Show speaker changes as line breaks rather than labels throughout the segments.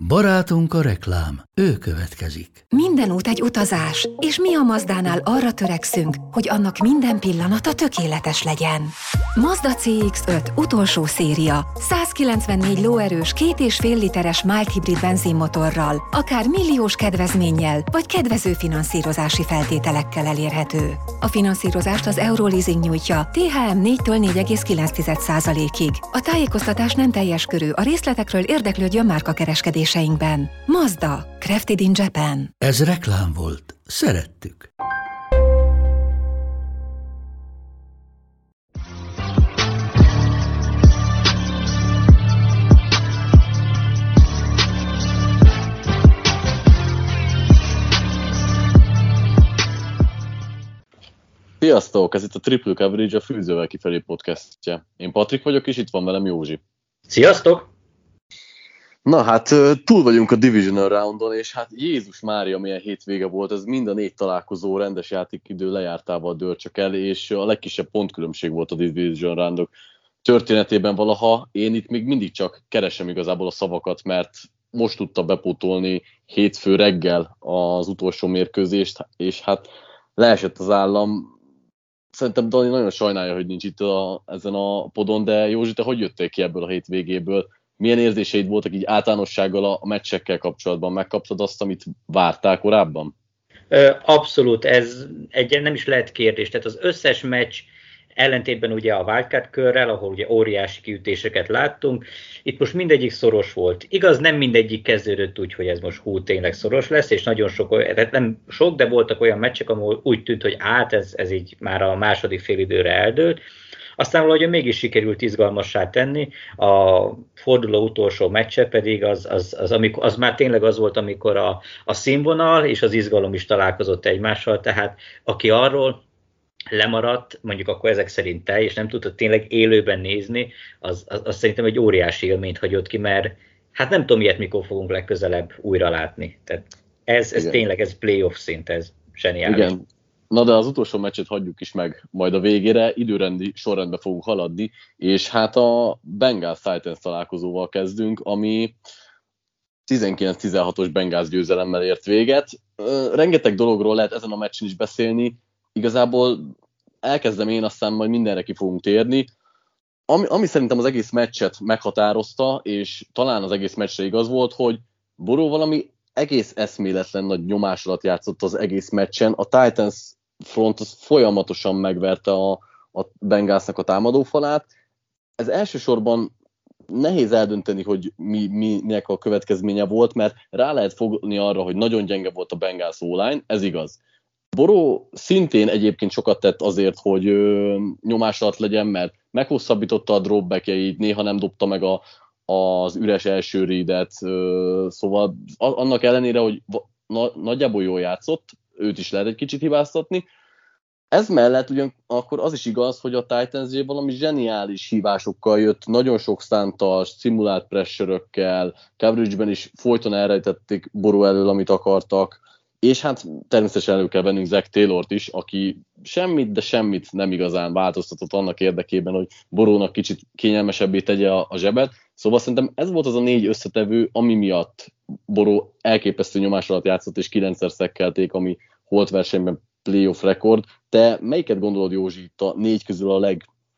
Barátunk a reklám, ő következik.
Minden út egy utazás, és mi a Mazdánál arra törekszünk, hogy annak minden pillanata tökéletes legyen. Mazda CX-5 utolsó széria, 194 lóerős 2,5 literes mild hibrid benzinmotorral, akár milliós kedvezménnyel, vagy kedvező finanszírozási feltételekkel elérhető. A finanszírozást az Euroleasing nyújtja, THM 4-től 4,9%-ig. A tájékoztatás nem teljes körű, a részletekről érdeklődjön márkakereskedéseinkben. Mazda, crafted in Japan.
Ez reklám volt. Szerettük.
Sziasztok! Ez itt a Triple Coverage, a Fűzővel kifelé podcastje. Én Patrik vagyok, és itt van velem Józsi.
Sziasztok!
Na hát, túl vagyunk a Divisional Roundon, és hát Jézus Mária, milyen hétvége volt, ez mind a 4 találkozó rendes játékidő lejártával dőlt csak el, és a legkisebb pontkülönbség volt a Divisional Roundok történetében valaha. Én itt még mindig csak keresem igazából a szavakat, mert most tudta bepótolni hétfő reggel az utolsó mérkőzést, és hát leesett az állam. Szerintem Dani nagyon sajnálja, hogy nincs itt ezen a podon, de Józsi, te hogy jöttél ki ebből a hétvégéből? Milyen érzéseid voltak így általánossággal a meccsekkel kapcsolatban? Megkaptad azt, amit vártál korábban?
Abszolút, ez nem is lehet kérdés. Tehát az összes meccs ellentétben ugye a wildcard körrel, ahol ugye óriási kiütéseket láttunk, itt most mindegyik szoros volt. Igaz, nem mindegyik kezdődött úgy, hogy ez most tényleg szoros lesz, és nagyon sok, nem sok, de voltak olyan meccsek, ahol úgy tűnt, hogy ez így már a második félidőre eldőlt. Aztán valahogy mégis sikerült izgalmassá tenni, a forduló utolsó meccse pedig az már tényleg az volt, amikor a színvonal és az izgalom is találkozott egymással, tehát aki arról lemaradt, mondjuk akkor ezek szerint te, és nem tudtad tényleg élőben nézni, az szerintem egy óriási élményt hagyott ki, mert hát nem tudom ilyet mikor fogunk legközelebb újra látni. Tehát ez tényleg, ez playoff szint, ez zseniális.
Igen. Na de az utolsó meccset hagyjuk is meg majd a végére, időrendi sorrendben fogunk haladni, és hát a Bengals Titans találkozóval kezdünk, ami 19-16-os Bengals győzelemmel ért véget. Rengeteg dologról lehet ezen a meccsen is beszélni, igazából elkezdem én, aztán majd mindenre ki fogunk térni. Ami szerintem az egész meccset meghatározta, és talán az egész meccsre igaz volt, hogy Burrow valami egész eszméletlen nagy nyomás alatt játszott az egész meccsen. A Titans front az folyamatosan megverte a Bengalsnak a támadófalát. Ez elsősorban nehéz eldönteni, hogy minek a következménye volt, mert rá lehet fogni arra, hogy nagyon gyenge volt a Bengals O-line, ez igaz. Burrow szintén egyébként sokat tett azért, hogy nyomás alatt legyen, mert meghosszabbította a dropbackjeit, néha nem dobta meg az üres első readet, szóval annak ellenére, hogy nagyjából jól játszott, őt is lehet egy kicsit hibáztatni. Ez mellett ugyanakkor az is igaz, hogy a Titans valami zseniális hívásokkal jött, nagyon sok szántas, szimulált pressure-ökkel, coverage-ben is folyton elrejtették Burrow elől, amit akartak, és hát természetesen elő kell vennünk Zach Taylort is, aki semmit nem igazán változtatott annak érdekében, hogy Burrownak kicsit kényelmesebbé tegye a zsebet. Szóval szerintem ez volt az a 4 összetevő, ami miatt Burrow elképesztő nyomás alatt játszott, és 9-szer szekkelték, ami holt versenyben playoff rekord. Te melyiket gondolod, Józsi, itt a 4 közül a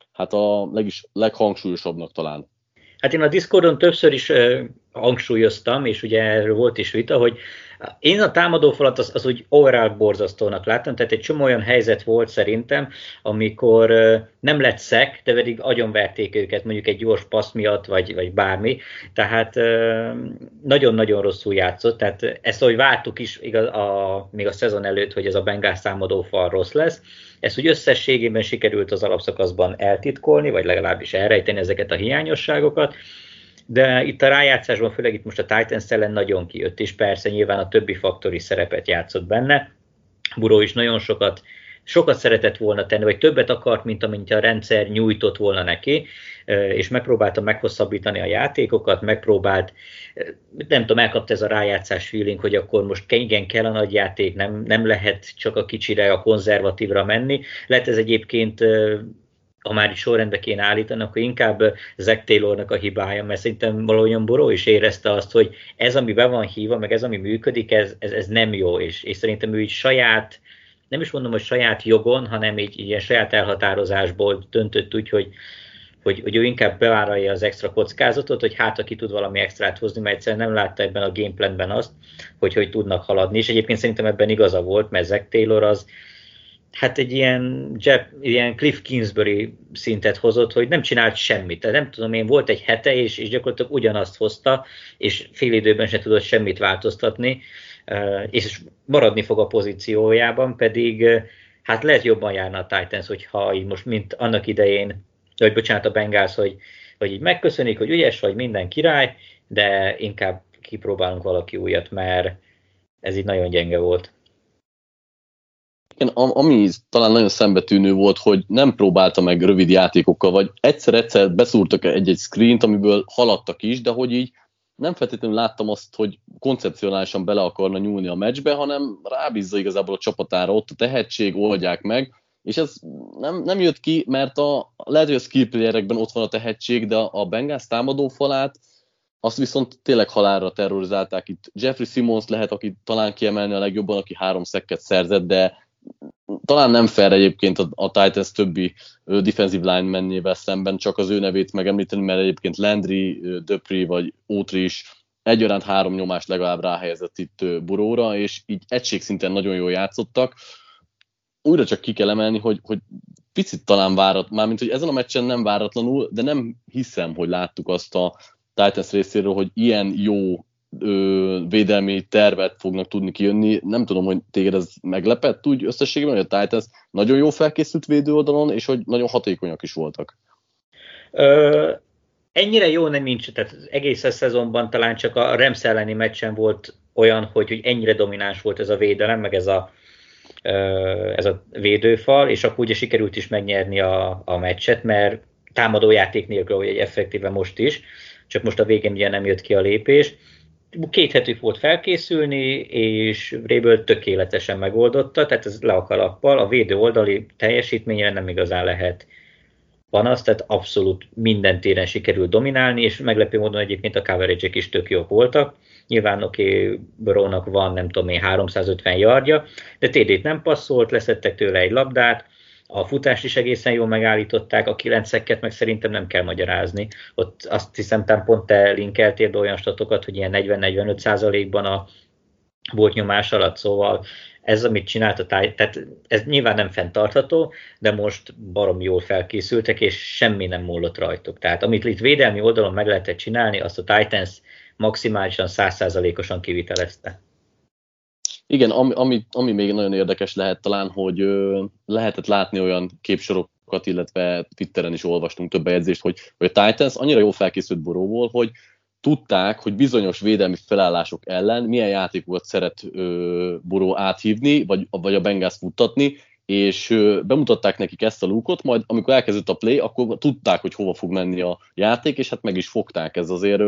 leghangsúlyosabbnak talán?
Hát én a Discordon többször is hangsúlyoztam, és ugye erről volt is vita, hogy én a támadófalat az úgy overall borzasztónak láttam, tehát egy csomó olyan helyzet volt szerintem, amikor nem lett szek, de pedig agyonverték őket mondjuk egy gyors passz miatt, vagy bármi, tehát nagyon-nagyon rosszul játszott, tehát ezt ahogy vártuk is még a szezon előtt, hogy ez a Bengals támadófal rossz lesz, ezt úgy összességében sikerült az alapszakaszban eltitkolni, vagy legalábbis elrejteni ezeket a hiányosságokat, de itt a rájátszásban, főleg itt most a Titans ellen nagyon kijött, és persze nyilván a többi faktor is szerepet játszott benne. Burrow is nagyon sokat szeretett volna tenni, vagy többet akart, mint amint a rendszer nyújtott volna neki, és megpróbálta meghosszabbítani a játékokat, nem tudom, elkapta ez a rájátszás feeling, hogy akkor most igen kell a nagy játék, nem lehet csak a kicsire, a konzervatívra menni. Lehet ez egyébként ha már is sorrendbe kéne állítani, akkor inkább Zach Taylornak a hibája, mert szerintem valahogyan Burrow is érezte azt, hogy ez, ami be van hívva, meg ez, ami működik, ez nem jó, és szerintem ő így saját, nem is mondom, hogy saját jogon, hanem így ilyen saját elhatározásból döntött úgy, hogy ő inkább bevállalja az extra kockázatot, hogy hát aki tud valami extrát hozni, mert egyszerűen nem látta ebben a gameplanben azt, hogy tudnak haladni, és egyébként szerintem ebben igaza volt, mert Zach Taylor az hát egy ilyen Cliff Kingsbury szintet hozott, hogy nem csinált semmit. Tehát nem tudom én, volt egy hete, és gyakorlatilag ugyanazt hozta, és fél időben sem tudott semmit változtatni, és maradni fog a pozíciójában, pedig hát lehet jobban járna a Titans, hogyha így most mint annak idején, vagy bocsánat, a Bengals, hogy így megköszönik, hogy ügyes vagy, minden király, de inkább kipróbálunk valaki újat, mert ez így nagyon gyenge volt.
Igen, ami talán nagyon szembetűnő volt, hogy nem próbálta meg rövid játékokkal, vagy egyszer-egyszer beszúrtak egy screent, amiből haladtak is, de hogy így nem feltétlenül láttam azt, hogy koncepcionálisan bele akarna nyúlni a meccsbe, hanem rábízza igazából a csapatára, ott a tehetség, oldják meg, és ez nem jött ki, mert lehet, hogy a skill playerekben ott van a tehetség, de a Bengals támadófalát azt viszont tényleg halálra terrorizálták. Itt Jeffrey Simmons lehet, aki talán kiemelni a legjobban, aki 3 sacket szerzett, de talán nem fair egyébként a Titans többi defensive linemennével szemben csak az ő nevét megemlíteni, mert egyébként Landry, Dupree vagy Autry is egyaránt 3 nyomást legalább ráhelyezett itt Burrowra, és így egységszinten nagyon jól játszottak. Újra csak ki kell emelni, hogy picit talán mármint, hogy ezen a meccsen nem váratlanul, de nem hiszem, hogy láttuk azt a Titans részéről, hogy ilyen jó védelmi tervet fognak tudni kijönni. Nem tudom, hogy téged ez meglepett úgy összességében, hogy a Titans nagyon jó felkészült védőoldalon, és hogy nagyon hatékonyak is voltak.
Ennyire jó nem nincs, tehát az egész szezonban talán csak a Rams elleni meccsen volt olyan, hogy ennyire domináns volt ez a védelem, meg ez a védőfal, és akkor ugye sikerült is megnyerni a meccset, mert támadójáték nélkül, hogy effektíve most is, csak most a végén ugye nem jött ki a lépés. 2 hetük volt felkészülni, és Vrabel tökéletesen megoldotta, tehát ez le a kalappal, a védő oldali teljesítményre nem igazán lehet panasz, tehát abszolút minden téren sikerült dominálni, és meglepő módon egyébként a coverage-ek is tök jók voltak. Nyilván Burrownak van, nem tudom én, 350 yardja, de TD-t nem passzolt, leszettek tőle egy labdát, a futást is egészen jól megállították, a 9-eket meg szerintem nem kell magyarázni. Ott azt hiszem, pont te linkeltél be olyan statokat, hogy ilyen 40-45%-ban volt nyomás alatt, szóval ez, amit csinált a tehát ez nyilván nem fenntartható, de most barom jól felkészültek, és semmi nem múlott rajtuk. Tehát amit itt védelmi oldalon meg lehetett csinálni, azt a Titans maximálisan 100%-osan kivitelezte.
Igen, ami még nagyon érdekes lehet talán, hogy lehetett látni olyan képsorokat, illetve Twitteren is olvastunk több bejegyzést, hogy a Titans annyira jól felkészült Burrowból, hogy tudták, hogy bizonyos védelmi felállások ellen milyen játékokat szeret Burrow áthívni, vagy a Bengals futtatni, és bemutatták nekik ezt a lukot, majd amikor elkezdett a play, akkor tudták, hogy hova fog menni a játék, és hát meg is fogták. Ez azért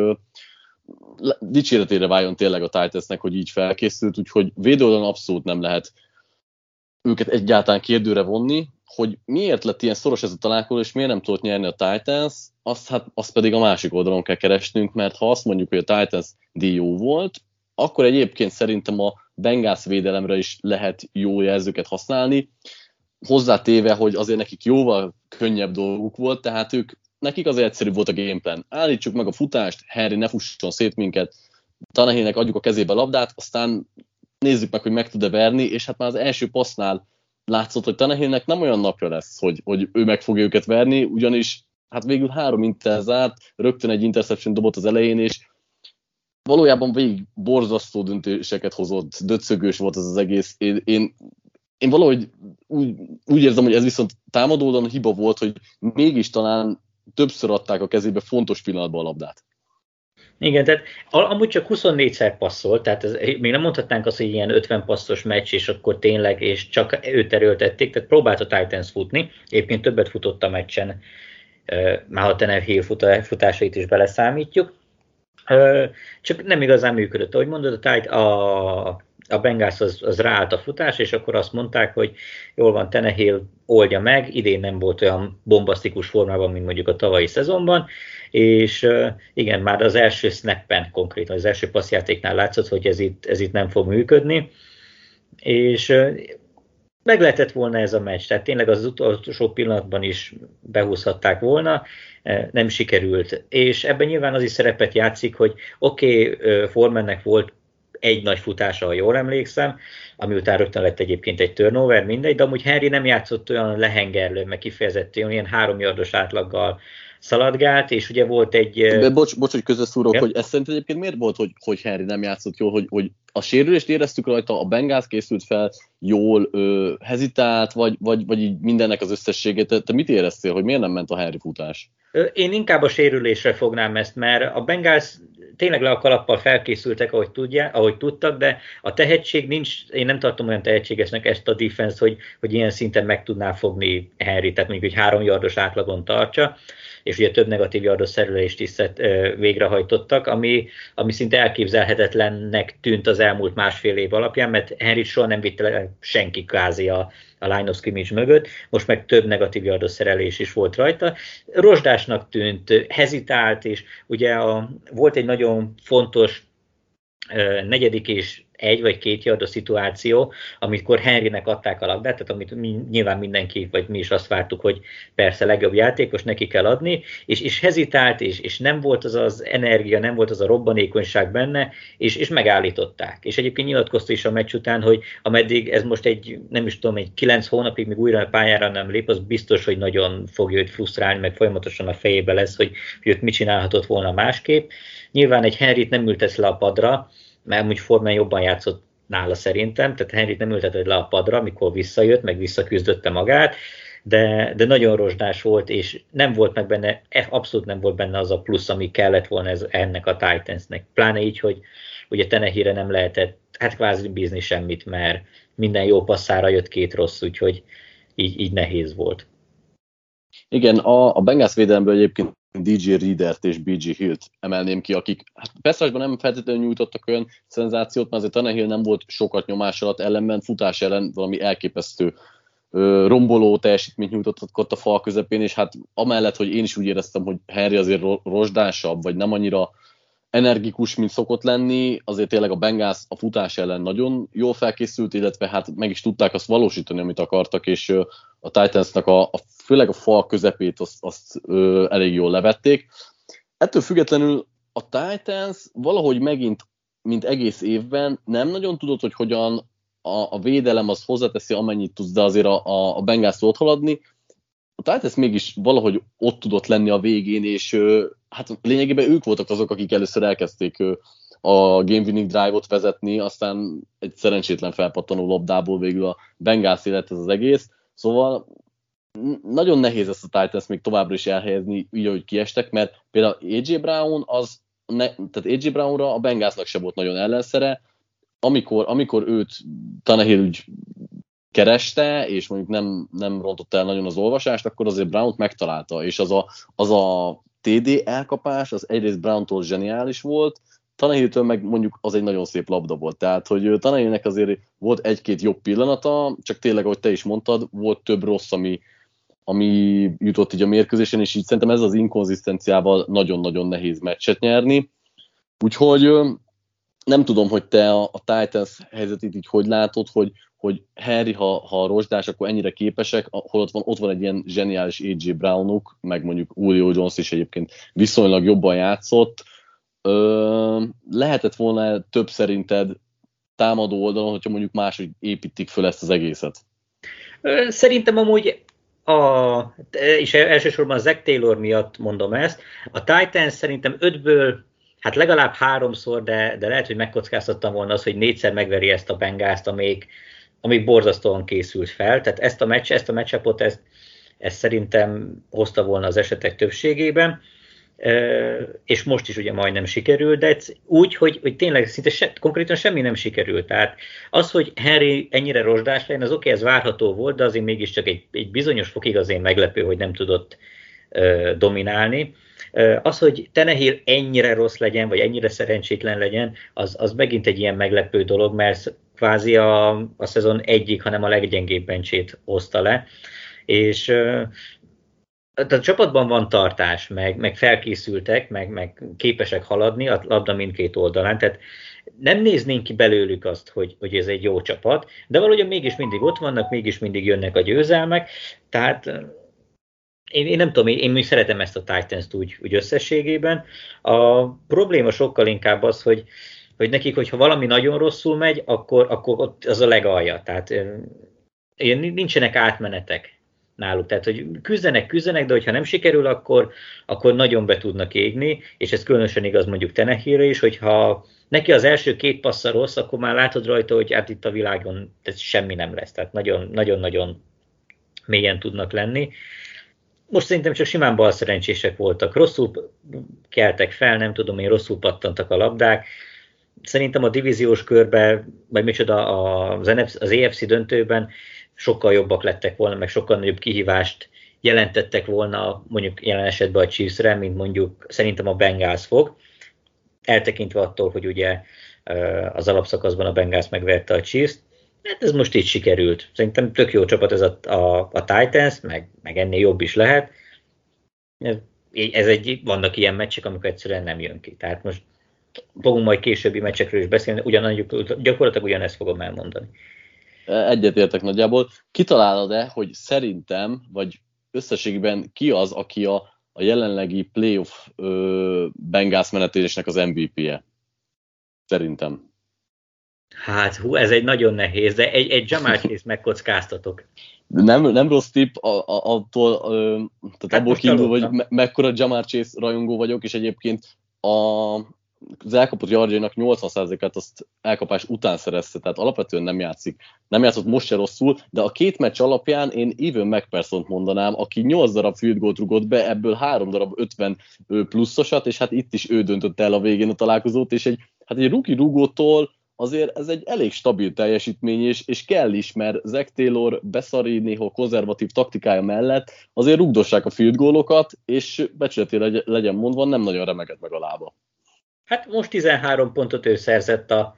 dicséretére váljon tényleg a Titansnek, hogy így felkészült, úgyhogy védőoldalon abszolút nem lehet őket egyáltalán kérdőre vonni, hogy miért lett ilyen szoros ez a találkozó, és miért nem tudott nyerni a Titans, azt pedig a másik oldalon kell keresnünk, mert ha azt mondjuk, hogy a Titans jó volt, akkor egyébként szerintem a Bengals védelemre is lehet jó jelzőket használni, hozzátéve, hogy azért nekik jóval könnyebb dolguk volt, tehát nekik azért egyszerűbb volt a gameplan. Állítsuk meg a futást, Henry ne fusson szét minket, Tannehillnek adjuk a kezébe a labdát, aztán nézzük meg, hogy meg tud-e verni, és hát már az első passznál látszott, hogy Tannehillnek nem olyan napja lesz, hogy ő meg fogja őket verni, ugyanis hát végül 3 inter zárt, rögtön egy interception dobott az elején, és valójában végig borzasztó döntéseket hozott, döcögős volt az egész. Én valahogy úgy érzem, hogy ez viszont támadódon hiba volt, hogy mégis talán többször adták a kezébe fontos pillanatban a labdát.
Igen, tehát amúgy csak 24-szer passzolt, tehát még nem mondhatnánk azt, hogy ilyen 50 passzos meccs, és akkor tényleg, és csak őt erőltették, tehát próbált a Titans futni, egyébként többet futott a meccsen, már a Tannehill futásait is beleszámítjuk, csak nem igazán működött. Ahogy mondod, a Bengals az ráállt a futás, és akkor azt mondták, hogy jól van, Tannehill oldja meg, idén nem volt olyan bombasztikus formában, mint mondjuk a tavalyi szezonban, és igen, már az első snappen konkrétan, az első passzjátéknál látszott, hogy ez itt nem fog működni, és meg lehetett volna ez a meccs, tehát tényleg az utolsó pillanatban is behúzhatták volna, nem sikerült. És ebben nyilván az is szerepet játszik, hogy oké, Foremannek volt egy nagy futása, ha jól emlékszem, ami után rögtön lett egyébként egy turnover, mindegy, de amúgy Henry nem játszott olyan lehengerlő, meg kifejezetten ilyen 3 yardos átlaggal szaladgált, és ugye volt egy...
De bocs, hogy közösszúrok, hogy ez szerint egyébként miért volt, hogy Henry nem játszott jól, hogy a sérülést éreztük rajta, a Bengals készült fel jól, hezitált, vagy így mindennek az összességét. Te mit éreztél, hogy miért nem ment a Henry futás?
Én inkább a sérülésre fognám ezt, mert a Bengals tényleg le a kalappal felkészültek, ahogy tudtak, de a tehetség nincs, én nem tartom olyan tehetségesnek ezt a defense, hogy ilyen szinten meg tudná fogni Henry, tehát mondjuk, hogy 3 yardos átlagon tartsa, és ugye több negatív yardos szerelést is végrehajtottak, ami szinte elképzelhetetlennek tűnt az elmúlt másfél év alapján, mert Henry soha nem vitte le senki kvázi a line of scrimmage mögött, most meg több negatív yardos szerelés is volt rajta. Rozsdásnak tűnt, hezitált, és ugye volt egy nagyon fontos 4. és 1 vagy 2 yardos szituáció, amikor Henrynek adták a labdát, tehát amit nyilván mindenki, vagy mi is azt vártuk, hogy persze legjobb játékos, neki kell adni, és hezitált, és nem volt az energia, nem volt az a robbanékonyság benne, és megállították. És egyébként nyilatkozta is a meccs után, hogy ameddig ez most nem is tudom, egy 9 hónapig még újra a pályára nem lép, az biztos, hogy nagyon fogja őt frusztrálni, meg folyamatosan a fejébe lesz, hogy őt mit csinálhatott volna másképp. Nyilván egy Henryt nem ültesz le a padra, mert úgy Foreman jobban játszott nála szerintem, tehát Henryt nem ültetett le a padra, amikor visszajött, meg visszaküzdötte magát, de nagyon rozsdás volt, és nem volt meg benne, abszolút nem volt benne az a plusz, ami kellett volna ennek a Titansnek. Pláne így, hogy ugye Tannehillre nem lehetett, hát kvázi bízni semmit, mert minden jó passzára jött 2 rossz, úgyhogy így nehéz volt.
Igen, a Bengals védelemből egyébként DJ Readert és BG Hillt emelném ki, akik passzásban nem feltétlenül nyújtottak olyan szenzációt, mert azért Tannehill nem volt sokat nyomás alatt, ellenben futás ellen valami elképesztő romboló teljesítményt nyújtottak ott a fal közepén, és hát amellett, hogy én is úgy éreztem, hogy Henry azért rozsdásabb, vagy nem annyira energikus, mint szokott lenni, azért tényleg a Bengals a futás ellen nagyon jól felkészült, illetve hát meg is tudták azt valósítani, amit akartak, és a Titansnak főleg a fal közepét azt elég jól levették. Ettől függetlenül a Titans valahogy megint, mint egész évben, nem nagyon tudott, hogy hogyan a védelem az hozzáteszi, amennyit tudsz, de azért a Bengals ott haladni. A Titans mégis valahogy ott tudott lenni a végén, és hát lényegében ők voltak azok, akik először elkezdték a game winning drive-ot vezetni, aztán egy szerencsétlen felpattanó labdából végül a Bengals lett ez az egész. Szóval nagyon nehéz ezt a Titans még továbbra is elhelyezni, így, ahogy kiestek, mert például AJ Brown tehát AJ Brownra a Bengalsnak se volt nagyon ellenszere, amikor őt Tannehill úgy kereste, és mondjuk nem rontott el nagyon az olvasást, akkor azért Brownt megtalálta, és az a TD elkapás, az egyrészt Browntól zseniális volt, Tannehilltől meg mondjuk az egy nagyon szép labda volt, tehát hogy Tannehillnek azért volt 1-2 jobb pillanata, csak tényleg, ahogy te is mondtad, volt több rossz, ami jutott így a mérkőzésen, és így szerintem ez az inkonzisztenciával nagyon-nagyon nehéz meccset nyerni. Úgyhogy nem tudom, hogy te a Titans helyzetét így hogy látod, hogy Henry, ha rozsdás, akkor ennyire képesek, holott ott van egy ilyen zseniális AJ Brownuk, meg mondjuk Julio Jones is egyébként viszonylag jobban játszott. Lehetett volna több szerinted támadó oldalon, hogyha mondjuk máshogy építik föl ezt az egészet?
Szerintem amúgy és elsősorban a Zach Taylor miatt mondom ezt, a Titans szerintem 5-ből hát legalább 3-szor, de lehet, hogy megkockáztattam volna az, hogy 4-szer megveri ezt a Bengalst, amíg borzasztóan készült fel. Tehát ezt a matchupot ezt szerintem hozta volna az esetek többségében, és most is ugye majdnem sikerült, de úgy, hogy tényleg szinte konkrétan semmi nem sikerült. Tehát az, hogy Henry ennyire rozsdás legyen, az oké, ez várható volt, de azért mégiscsak egy bizonyos fokig azért meglepő, hogy nem tudott dominálni. Az, hogy Tannehill ennyire rossz legyen, vagy ennyire szerencsétlen legyen, az megint egy ilyen meglepő dolog, mert kvázi a szezon egyik, hanem a leggyengébb benchét hozta le, és a csapatban van tartás, meg felkészültek, meg képesek haladni a labda mindkét oldalán, tehát nem néznénk ki belőlük azt, hogy ez egy jó csapat, de valahogyan mégis mindig ott vannak, mégis mindig jönnek a győzelmek, tehát én nem tudom, én még szeretem ezt a Titans-t úgy összességében. A probléma sokkal inkább az, hogy nekik, hogyha valami nagyon rosszul megy, akkor ott az a legalja, tehát nincsenek átmenetek náluk, tehát hogy küzdenek, de hogyha nem sikerül, akkor nagyon be tudnak égni, és ez különösen igaz mondjuk Tannehillre is, hogyha neki az első 2 passza rossz, akkor már látod rajta, hogy hát itt a világon ez semmi nem lesz, tehát nagyon-nagyon mélyen tudnak lenni. Most szerintem csak simán balszerencsések voltak, rosszul keltek fel, nem tudom én, rosszul pattantak a labdák. Szerintem a divíziós körben, vagy micsoda az AFC döntőben sokkal jobbak lettek volna, meg sokkal nagyobb kihívást jelentettek volna mondjuk jelen esetben a Chiefsre, mint mondjuk szerintem a Bengals fog. Eltekintve attól, hogy ugye az alapszakaszban a Bengals megverte a Chiefs-t, hát ez most így sikerült. Szerintem tök jó csapat ez a Titans, meg ennél jobb is lehet. Vannak ilyen meccsek, amikor egyszerűen nem jön ki. Tehát most fogunk majd későbbi meccsekről is beszélni, gyakorlatilag ugyanezt fogom elmondani.
Egyetértek nagyjából. Kitalálod-e, hogy szerintem, vagy összességében ki az, aki a jelenlegi playoff Bengals menetélésnek az MVP-je? Szerintem.
Hát, ez egy nagyon nehéz, de egy Ja'Marr Chase megkockáztatok.
Nem rossz tipp, abból kiindul, hogy mekkora Ja'Marr Chase rajongó vagyok, és egyébként az elkapott yardjainak 80%-át azt elkapás után szerezte, tehát alapvetően nem játszott most se rosszul, de a 2 meccs alapján én Evan McPhersont mondanám, aki 8 darab field goalt rugott be, ebből 3 darab 50 pluszosat, és hát itt is ő döntött el a végén a találkozót, és egy rookie rugótól azért ez egy elég stabil teljesítmény, és kell is, mert Zach Taylor beszari néha konzervatív taktikája mellett azért rugdossák a field goalokat, és becsületére legyen mondva, nem nagyon remegett meg a lába.
Hát most 13 pontot ő szerzett a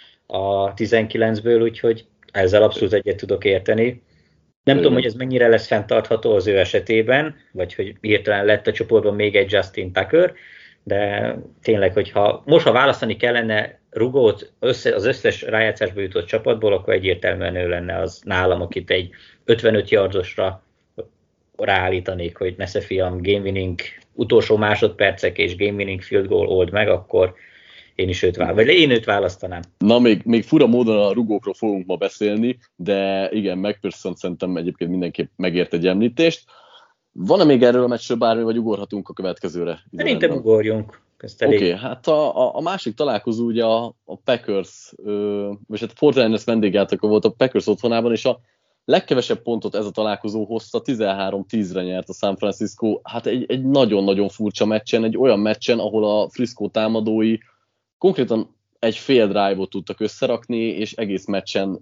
19-ből, úgyhogy ezzel abszolút egyet tudok érteni. Nem tudom, hogy ez mennyire lesz fenntartható az ő esetében, vagy hogy hirtelen lett a csoportban még egy Justin Tucker, de tényleg, hogyha most ha választani kellene rugót az összes rájátszásba jutott csapatból, akkor egyértelműen ő lenne az nálam, akit egy 55 yardosra ráállítanék, hogy nesze fiam, game winning utolsó másodpercek és game winning field goal old meg, akkor én őt választanám.
Na, még fura módon a rugókról fogunk ma beszélni, de igen, McPherson szerintem egyébként mindenképp megért egy említést. Van-e még erről a meccsről bármi, vagy ugorhatunk a következőre?
Szerintem ugorjunk.
Oké, hát a másik találkozó ugye a Packers, vagy hát a 49ers vendégjátéka volt a Packers otthonában, és a legkevesebb pontot ez a találkozó hozta, 13-10-re nyert a San Francisco. Hát egy nagyon-nagyon furcsa meccsen, egy olyan meccsen, ahol a Frisco támadói konkrétan egy fél drive-ot tudtak összerakni, és egész meccsen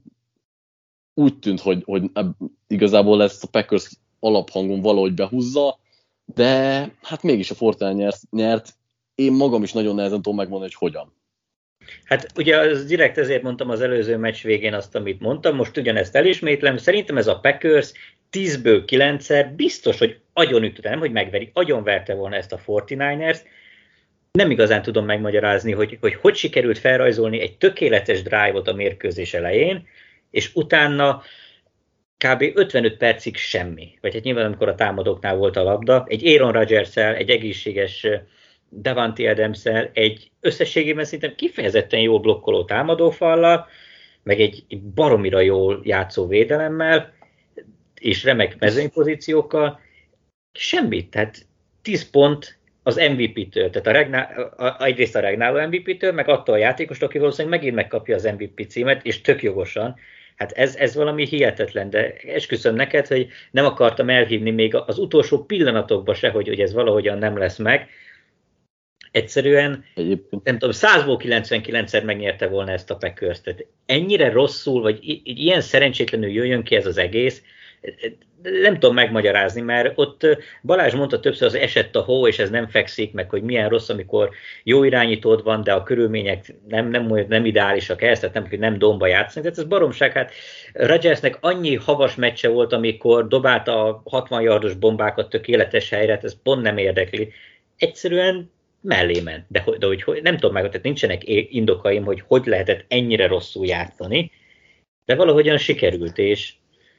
úgy tűnt, hogy igazából ezt a Packers alaphangon valahogy behúzza, de hát mégis a 49ers nyert. Én magam is nagyon nehezen tudom megmondani, hogy hogyan.
Hát ugye az direkt ezért mondtam az előző meccs végén azt, amit mondtam, most ugyanezt elismétlem, szerintem ez a Packers 10-ből 9-szer biztos, hogy agyonütötte, nem hogy megveri, agyonverte volna ezt a 49ers. Nem igazán tudom megmagyarázni, hogy sikerült felrajzolni egy tökéletes drive-ot a mérkőzés elején, és utána kb. 55 percig semmi. Vagy hát nyilván, amikor a támadóknál volt a labda, egy Aaron Rodgers-szel, egy egészséges Davante Adams-szel, egy összességében szerintem kifejezetten jól blokkoló támadófallal, meg egy baromira jól játszó védelemmel, és remek mezőnypozíciókkal, semmit, tehát 10 pont az MVP-től, tehát egyrészt a regnáló MVP-től, meg attól a játékostól, aki valószínűleg megint megkapja az MVP címet, és tök jogosan. Hát ez valami hihetetlen, de esküszöm neked, hogy nem akartam elhívni még az utolsó pillanatokban se, hogy ez valahogyan nem lesz meg. Egyszerűen, nem tudom, 100-ból 99-szer megnyerte volna ezt a Packers. Tehát ennyire rosszul, vagy ilyen szerencsétlenül jöjjön ki ez az egész, nem tudom megmagyarázni, mert ott Balázs mondta többször, az esett a hó, és ez nem fekszik, meg hogy milyen rossz, amikor jó irányítód van, de a körülmények nem ideálisak ehhez, tehát nem domba játszanak. Tehát ez baromság, hát Rodgersnek annyi havas meccse volt, amikor dobálta a 60 yardos bombákat tökéletes helyre, ez pont nem érdekli. Egyszerűen mellé ment, de hogy nem tudom meg, tehát nincsenek indokaim, hogy lehetett ennyire rosszul játszani, de valahogyan sikerült, és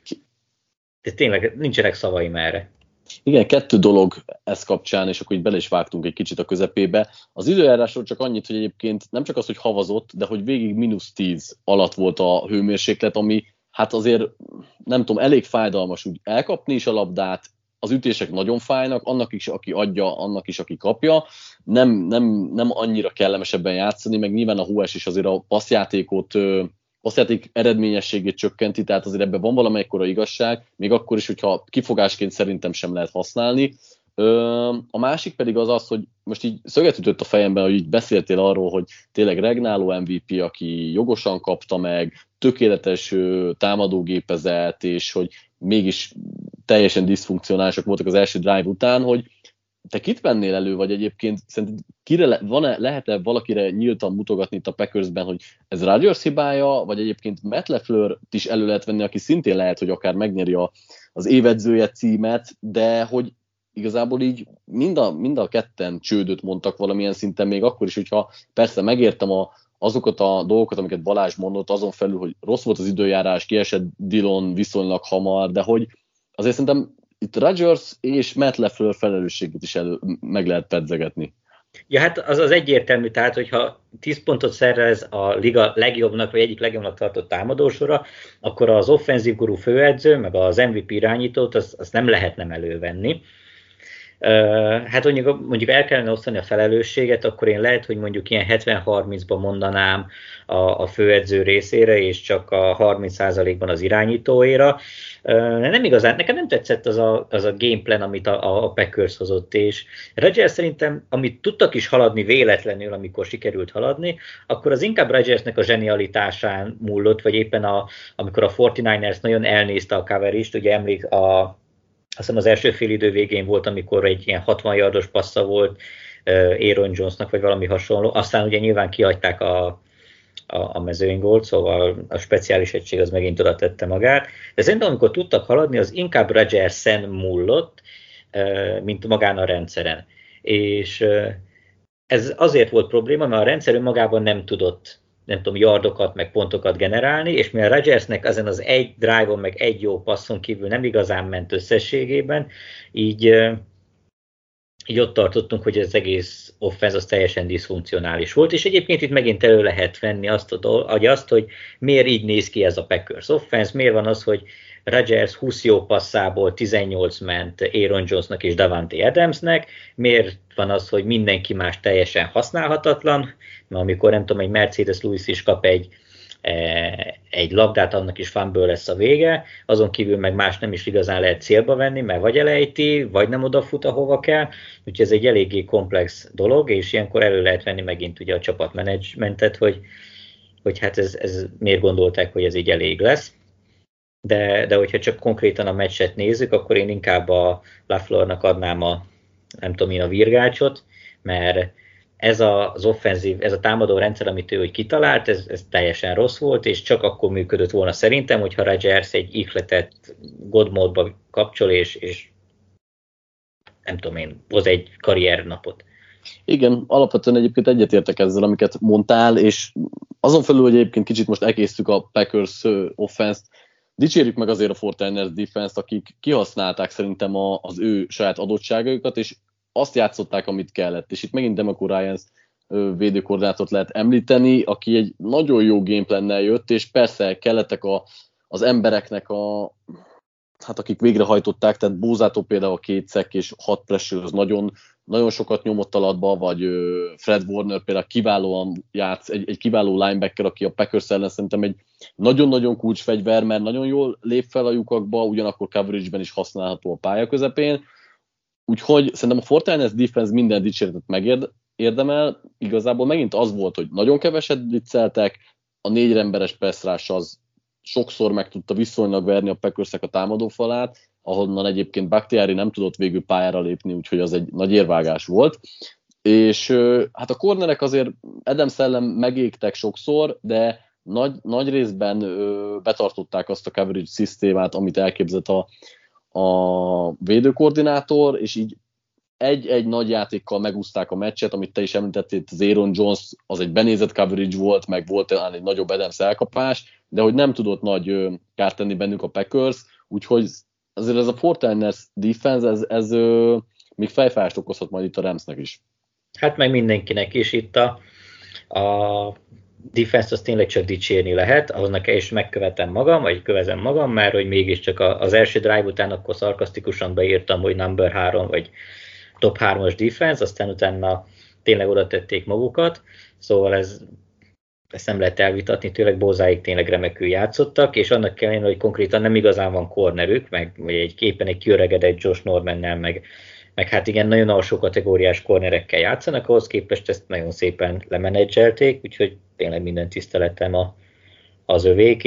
tényleg nincsenek szavaim erre.
Igen, 2 dolog ez kapcsán, és akkor így bele is vágtunk egy kicsit a közepébe. Az időjárásról csak annyit, hogy egyébként nem csak az, hogy havazott, de hogy végig -10 alatt volt a hőmérséklet, ami hát azért nem tudom, elég fájdalmas úgy elkapni is a labdát, az ütések nagyon fájnak, annak is, aki adja, annak is, aki kapja. Nem annyira kellemesebben játszani, meg nyilván a hús is azért a passzjáték eredményességét csökkenti, tehát azért ebben van valamelyekkora igazság, még akkor is, hogyha kifogásként szerintem sem lehet használni. A másik pedig az, hogy most így szöget ütött a fejemben, hogy így beszéltél arról, hogy tényleg regnáló MVP, aki jogosan kapta meg, tökéletes támadógépezet, és hogy mégis teljesen diszfunkcionálisak voltak az első drive után, hogy te kit vennél elő, vagy egyébként szerinted lehet-e valakire nyíltan mutogatni itt a Packersben, hogy ez Rodgers hibája, vagy egyébként Matt LaFleur-t is elő lehet venni, aki szintén lehet, hogy akár megnyeri az évedzője címet, de hogy igazából így mind a ketten csődöt mondtak valamilyen szinten, még akkor is, hogyha persze megértem azokat a dolgokat, amiket Balázs mondott, azon felül, hogy rossz volt az időjárás, kiesett Dillon viszonylag hamar, de hogy azért szerintem itt Rodgers és Matt LaFleur felelősségét is meg lehet pedzegetni.
Ja, hát az egyértelmű, tehát hogyha 10 pontot szerez a liga legjobbnak, vagy egyik legjobbnak tartott támadósora, akkor az offenzív guru főedző, meg az MVP irányítót, azt nem lehet nem elővenni. Hát mondjuk el kellene osztani a felelősséget, akkor én lehet, hogy mondjuk ilyen 70-30-ban mondanám a főedző részére, és csak a 30%-ban az irányítóéra. Nem igazán, nekem nem tetszett az a gameplan, amit a Packers hozott, és Rodgers szerintem, amit tudtak is haladni véletlenül, amikor sikerült haladni, akkor az inkább Rodgersnek a zsenialitásán múlott, vagy éppen amikor a 49ers nagyon elnézte a coverist, ugye azt hiszem az első fél idő végén volt, amikor egy ilyen 60 yardos passza volt Aaron Jonesnak, vagy valami hasonló. Aztán ugye nyilván kihagyták a mezőnygolt, szóval a speciális egység az megint oda tette magát. De szerintem, amikor tudtak haladni, az inkább Rodgersen múlott, mint magán a rendszeren. És ez azért volt probléma, mert a rendszer önmagában nem tudott, nem tudom, yardokat, meg pontokat generálni, és mivel Rodgersnek ezen az egy drive-on, meg egy jó passzon kívül nem igazán ment összességében, így ott tartottunk, hogy az egész offense az teljesen diszfunkcionális volt, és egyébként itt megint elő lehet venni azt, hogy miért így néz ki ez a Packers offense, miért van az, hogy Rodgers 20 jó passzából 18 ment Aaron Jonesnak és Davante Adamsnek, miért van az, hogy mindenki más teljesen használhatatlan, mert amikor nem tudom, egy Mercedes Lewis is kap egy labdát, annak is fumble lesz a vége, azon kívül meg más nem is igazán lehet célba venni, mert vagy elejti, vagy nem odafut, ahova kell, úgyhogy ez egy eléggé komplex dolog, és ilyenkor elő lehet venni megint ugye a csapatmenedzsmentet, hogy hát ez miért gondolták, hogy ez így elég lesz. De hogyha csak konkrétan a meccset nézzük, akkor én inkább a LaFleurnak adnám nem tudom én, a virgácsot, mert ez az offenzív, ez a támadó rendszer, amit ő kitalált, ez teljesen rossz volt, és csak akkor működött volna szerintem, hogyha Rodgers egy ihletett God módba kapcsol, és nem tudom én, hoz egy karriernapot.
Igen, alapvetően egyébként egyetértek ezzel, amiket mondtál, és azon felül, hogy egyébként kicsit most elkésztük a Packers offense-t, dicsérjük meg azért a 49ers defense-t, akik kihasználták szerintem az ő saját adottságaikat, és azt játszották, amit kellett. És itt megint Demarco Ryans védőkoordinátort lehet említeni, aki egy nagyon jó gameplannel jött, és persze kellettek az embereknek, akik végrehajtották, tehát Bózától például a 2 sack és 6 pressure az nagyon, nagyon sokat nyomott alatba, vagy Fred Warner például kiválóan játsz, egy kiváló linebacker, aki a Packers ellen szerintem egy nagyon-nagyon kulcsfegyver, mert nagyon jól lép fel a lyukakba, ugyanakkor coverage-ben is használható a pálya közepén. Úgyhogy szerintem a 49ers defense minden dicséretet megérdemel. Igazából megint az volt, hogy nagyon keveset blitzeltek, a 4 emberes pass rush az sokszor meg tudta viszonylag verni a Packersnek a támadófalát, ahonnan egyébként Bakhtiari nem tudott végül pályára lépni, úgyhogy az egy nagy érvágás volt. És hát a cornerek azért Adams ellen megégtek sokszor, de nagy részben betartották azt a coverage szisztémát, amit elképzett a védőkoordinátor, és így egy nagy játékkal megúszták a meccset, amit te is említettél, az Aaron Jones, az egy benézett coverage volt, meg volt talán egy nagyobb Adams elkapás, de hogy nem tudott nagy kárt tenni bennük a Packers, úgyhogy azért ez a 49ers defense, ez még fejfájást okozhat majd itt a Ramsnek is.
Hát meg mindenkinek is itt a defense azt tényleg csak dicsérni lehet, ahhoz is megkövetem magam, vagy kövezem magam, mert hogy mégiscsak az első drive után akkor szarkasztikusan beírtam, hogy number 3 vagy top 3-as defense, aztán utána tényleg oda tették magukat, szóval ezt nem lehet elvitatni, tényleg Bozáig tényleg remekül játszottak, és annak ellenére, hogy konkrétan nem igazán van cornerük, vagy éppen egy kiöregedett Josh Normannel, meg hát igen, nagyon alsó kategóriás cornerekkel játszanak, ahhoz képest ezt nagyon szépen lemenedzselték, úgyhogy tényleg minden tiszteletem az övék,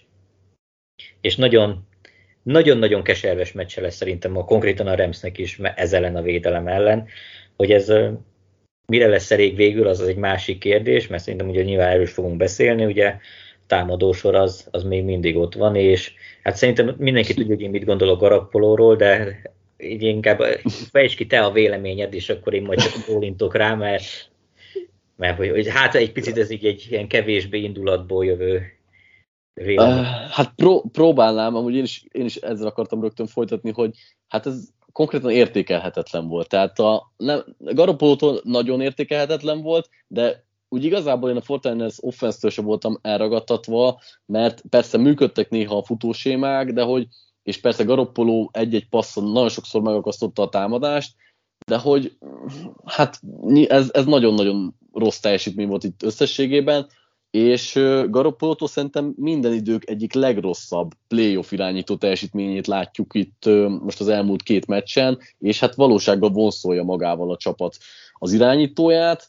és nagyon-nagyon keserves meccse lesz szerintem konkrétan a Ramsnek is ez ellen a védelem ellen, hogy ez mire lesz elég végül, az egy másik kérdés, mert szerintem ugye nyilván erről is fogunk beszélni, ugye támadósor az még mindig ott van, és hát szerintem mindenki tudja, hogy én mit gondolok Garoppolóról, de így inkább fejtsd ki te a véleményed, és akkor én majd csak bólintok rá, mert hogy hát egy picit ez így egy ilyen kevésbé indulatból jövő vélemény.
Hát próbálnám, amúgy én is ezzel akartam rögtön folytatni, hogy hát ez konkrétan értékelhetetlen volt. Tehát Garoppolótól nagyon értékelhetetlen volt, de úgy igazából én a 49ers offense-től sem voltam elragadtatva, mert persze működtek néha a futósémák, de hogy és persze Garoppoló egy-egy passzon nagyon sokszor megakasztotta a támadást, de hogy hát ez nagyon-nagyon rossz teljesítmény volt itt összességében, és Garoppolótól szerintem minden idők egyik legrosszabb playoff irányító teljesítményét látjuk itt most az elmúlt 2 meccsen, és hát valósággal vonszolja magával a csapat az irányítóját.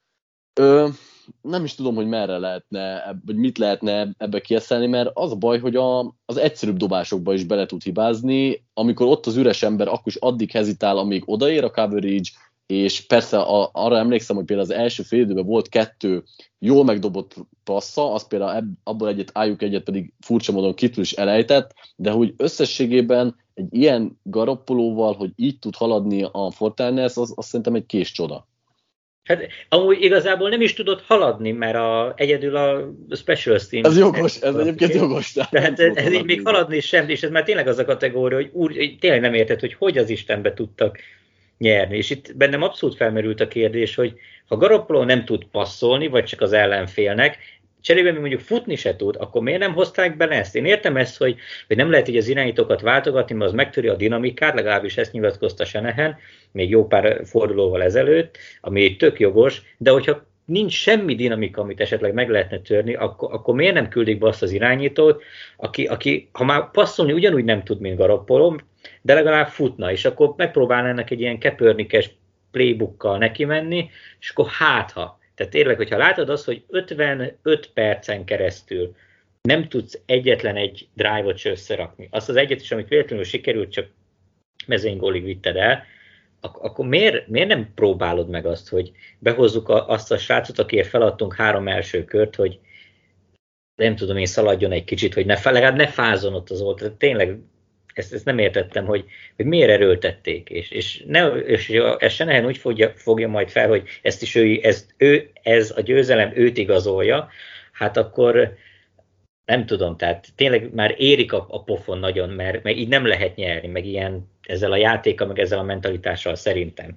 Nem is tudom, hogy merre lehetne, vagy mit lehetne ebbe kieszelni, mert az a baj, hogy az egyszerűbb dobásokba is bele tud hibázni, amikor ott az üres ember, akkor is addig hezitál, amíg odaér a coverage, és persze arra emlékszem, hogy például az első fél időben volt 2 jól megdobott passza, az például abból egyet pedig furcsa módon kitől is elejtett, de hogy összességében egy ilyen Garoppolóval, hogy így tud haladni a 49ers, az szerintem egy kés csoda.
Hát amúgy igazából nem is tudott haladni, mert egyedül a special team.
Ez jogos, ez egyébként jogos.
Tehát ez így még haladni sem, és ez már tényleg az a kategória, hogy tényleg nem érted, hogy az Istenbe tudtak nyerni. És itt bennem abszolút felmerült a kérdés, hogy ha Garoppolo nem tud passzolni, vagy csak az ellenfélnek, cserébe még mondjuk futni se tud, akkor miért nem hozták bele ezt? Én értem ezt, hogy nem lehet így az irányítókat váltogatni, mert az megtöri a dinamikát, legalábbis ezt nyilatkozta Shanahan, még jó pár fordulóval ezelőtt, ami egy tök jogos, de hogyha nincs semmi dinamika, amit esetleg meg lehetne törni, akkor miért nem küldik be azt az irányítót, aki ha már passzolni ugyanúgy nem tud, mint Garoppolo, de legalább futna, és akkor megpróbálnának egy ilyen kepörnikes playbookkal neki menni, és akkor hátha. Tehát tényleg, hogyha látod azt, hogy 55 percen keresztül nem tudsz egyetlen egy drive-ot se összerakni, azt az egyet is, amit véletlenül sikerült, csak mezőnygólig vitted el, akkor miért nem próbálod meg azt, hogy behozzuk azt a srácot, akiért feladtunk 3 első kört, hogy nem tudom én, szaladjon egy kicsit, hogy legalább ne fázzon ott az oldal. Tényleg ezt nem értettem, hogy miért erőltették, és ezt Shanahan úgy fogja majd fel, hogy ezt is ez a győzelem őt igazolja, hát akkor nem tudom, tehát tényleg már érik a pofon nagyon, mert így nem lehet nyerni, meg ilyen ezzel a játékkal, meg ezzel a mentalitással szerintem.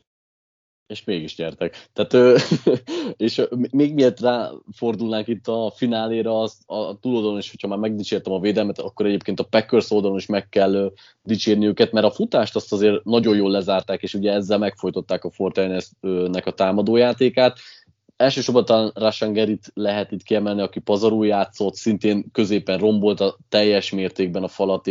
És mégis nyertek. Tehát, és még miért ráfordulnánk itt a fináléra, a túloldalon is, hogyha már megdicsértem a védelmet, akkor egyébként a Packers oldalon is meg kell dicsérni őket, mert a futást azt azért nagyon jól lezárták, és ugye ezzel megfojtották a 49ersnek a támadójátékát. Elsősorban talán Rashan Garyt lehet itt kiemelni, aki pazarul játszott, szintén középen rombolta teljes mértékben a falat,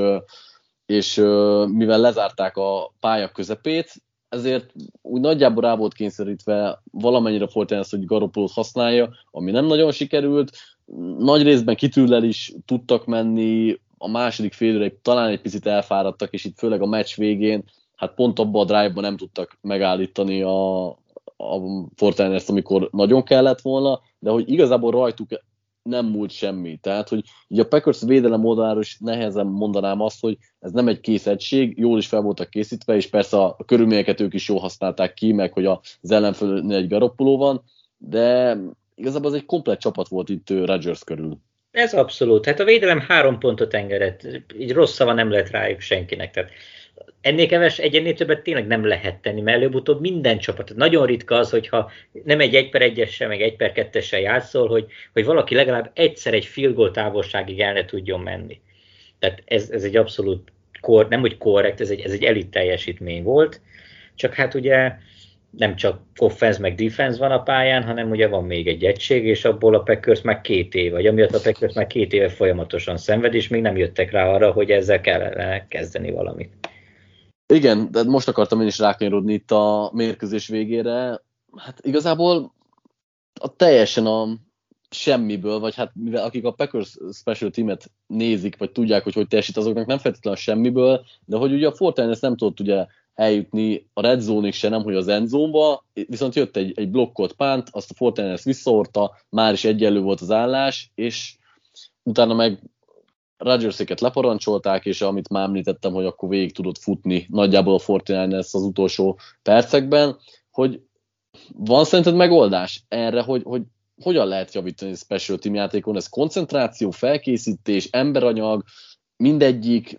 és mivel lezárták a pálya közepét, ezért úgy nagyjából rá volt kényszerítve valamennyire a 49ers, hogy Garoppolót használja, ami nem nagyon sikerült, nagy részben kitűrrel is tudtak menni, a második félre talán egy picit elfáradtak, és itt főleg a meccs végén, hát pont abban a drive-ban nem tudtak megállítani a 49ers, amikor nagyon kellett volna, de hogy igazából rajtuk nem múlt semmi. Tehát, hogy ugye a Packers védelem oldaláról is nehezen mondanám azt, hogy ez nem egy kész egység, jól is fel voltak készítve, és persze a körülményeket ők is jól használták ki, meg hogy az ellenfélnél egy Garoppolo van, de igazából ez egy komplett csapat volt itt Rodgers körül.
Ez abszolút. Hát a védelem 3 pontot engedett. Így rossz szava nem lehet rájuk senkinek. Tehát ennél többet tényleg nem lehet tenni, mert előbb-utóbb minden csapat. Nagyon ritka az, hogyha nem egy 1-1-essel, meg 1-2-essel játszol, hogy valaki legalább egyszer egy field goal távolságig el ne tudjon menni. Tehát ez egy abszolút, nem hogy korrekt, ez egy elit teljesítmény volt. Csak hát ugye nem csak offense meg defense van a pályán, hanem ugye van még egy egység, és abból a Packers már 2 év, vagy amiatt a Packers már 2 éve folyamatosan szenved, és még nem jöttek rá arra, hogy ezzel kellene kezdeni valamit.
Igen, de most akartam én is rákanyarodni itt a mérkőzés végére. Hát igazából teljesen a semmiből, vagy hát mivel akik a Packers Special Teamet nézik, vagy tudják, hogy teljesít, azoknak nem feltétlenül a semmiből, de hogy ugye a 49ers nem tudott ugye eljutni a red zone-ig se, nem hogy az end zone-ba, viszont jött egy blokkolt pánt, azt a 49ers visszaorta, már is egyenlő volt az állás, és utána meg Rodgerséket leparancsolták, és amit már említettem, hogy akkor végig tudott futni nagyjából a 49ers az utolsó percekben, hogy van szerinted megoldás erre, hogy hogyan lehet javítani a special team játékon? Ez koncentráció, felkészítés, emberanyag, mindegyik,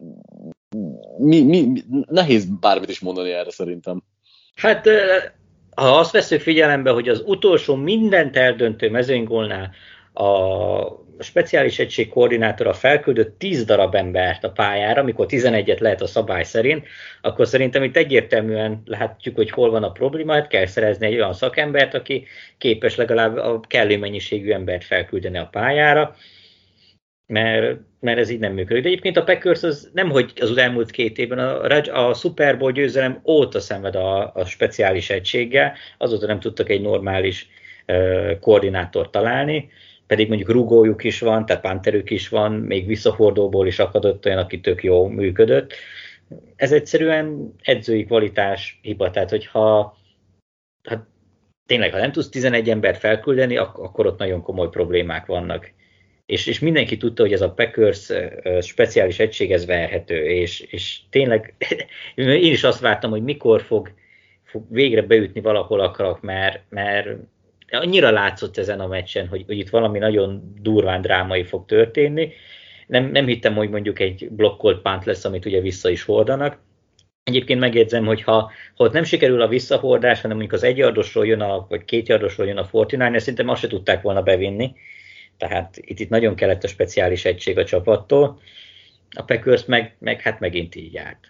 nehéz bármit is mondani erre szerintem.
Hát, ha azt veszük figyelembe, hogy az utolsó mindent eldöntő mezőnygólnál a speciális egység koordinátora felküldött 10 darab embert a pályára, amikor 11-et lehet a szabály szerint, akkor szerintem itt egyértelműen látjuk, hogy hol van a probléma, hát kell szerezni egy olyan szakembert, aki képes legalább a kellő mennyiségű embert felküldeni a pályára, mert ez így nem működik. De egyébként a Packers az nemhogy az elmúlt 2 évben a Super Bowl győzelem óta szenved a speciális egységgel, azóta nem tudtak egy normális koordinátort találni, pedig mondjuk rugójuk is van, tehát panterük is van, még visszafordóból is akadott olyan, aki tök jó működött. Ez egyszerűen edzői kvalitás hiba, tehát hogyha tényleg, ha nem tudsz 11 embert felküldeni, akkor ott nagyon komoly problémák vannak. És mindenki tudta, hogy ez a Packers speciális egység, ez verhető, és tényleg én is azt vártam, hogy mikor fog végre beütni valahol akarok, mert annyira látszott ezen a meccsen, hogy itt valami nagyon durván drámai fog történni. Nem hittem, hogy mondjuk egy blokkolt pánt lesz, amit ugye vissza is hordanak. Egyébként megjegyzem, hogy ha ott nem sikerül a visszahordás, hanem mondjuk az 1 yardosról jön, vagy 2 yardosról jön a 49ers, szerintem azt se tudták volna bevinni. Tehát itt nagyon kellett a speciális egység a csapattól. A Packers meg hát megint így járt.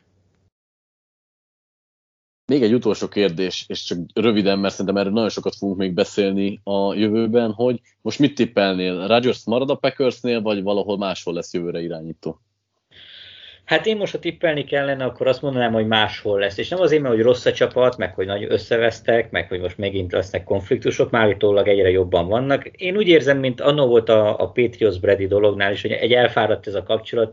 Még egy utolsó kérdés, és csak röviden, mert szerintem erről nagyon sokat fogunk még beszélni a jövőben, hogy most mit tippelnél? Rodgers marad a Packersnél, vagy valahol máshol lesz jövőre irányító?
Hát én most, ha tippelni kellene, akkor azt mondanám, hogy máshol lesz. És nem azért, mert hogy rossz a csapat, meg hogy nagyon összevesztek, meg hogy most megint lesznek konfliktusok, már állítólag egyre jobban vannak. Én úgy érzem, mint annó volt a Patriots Brady dolognál is, hogy egy elfáradt ez a kapcsolat,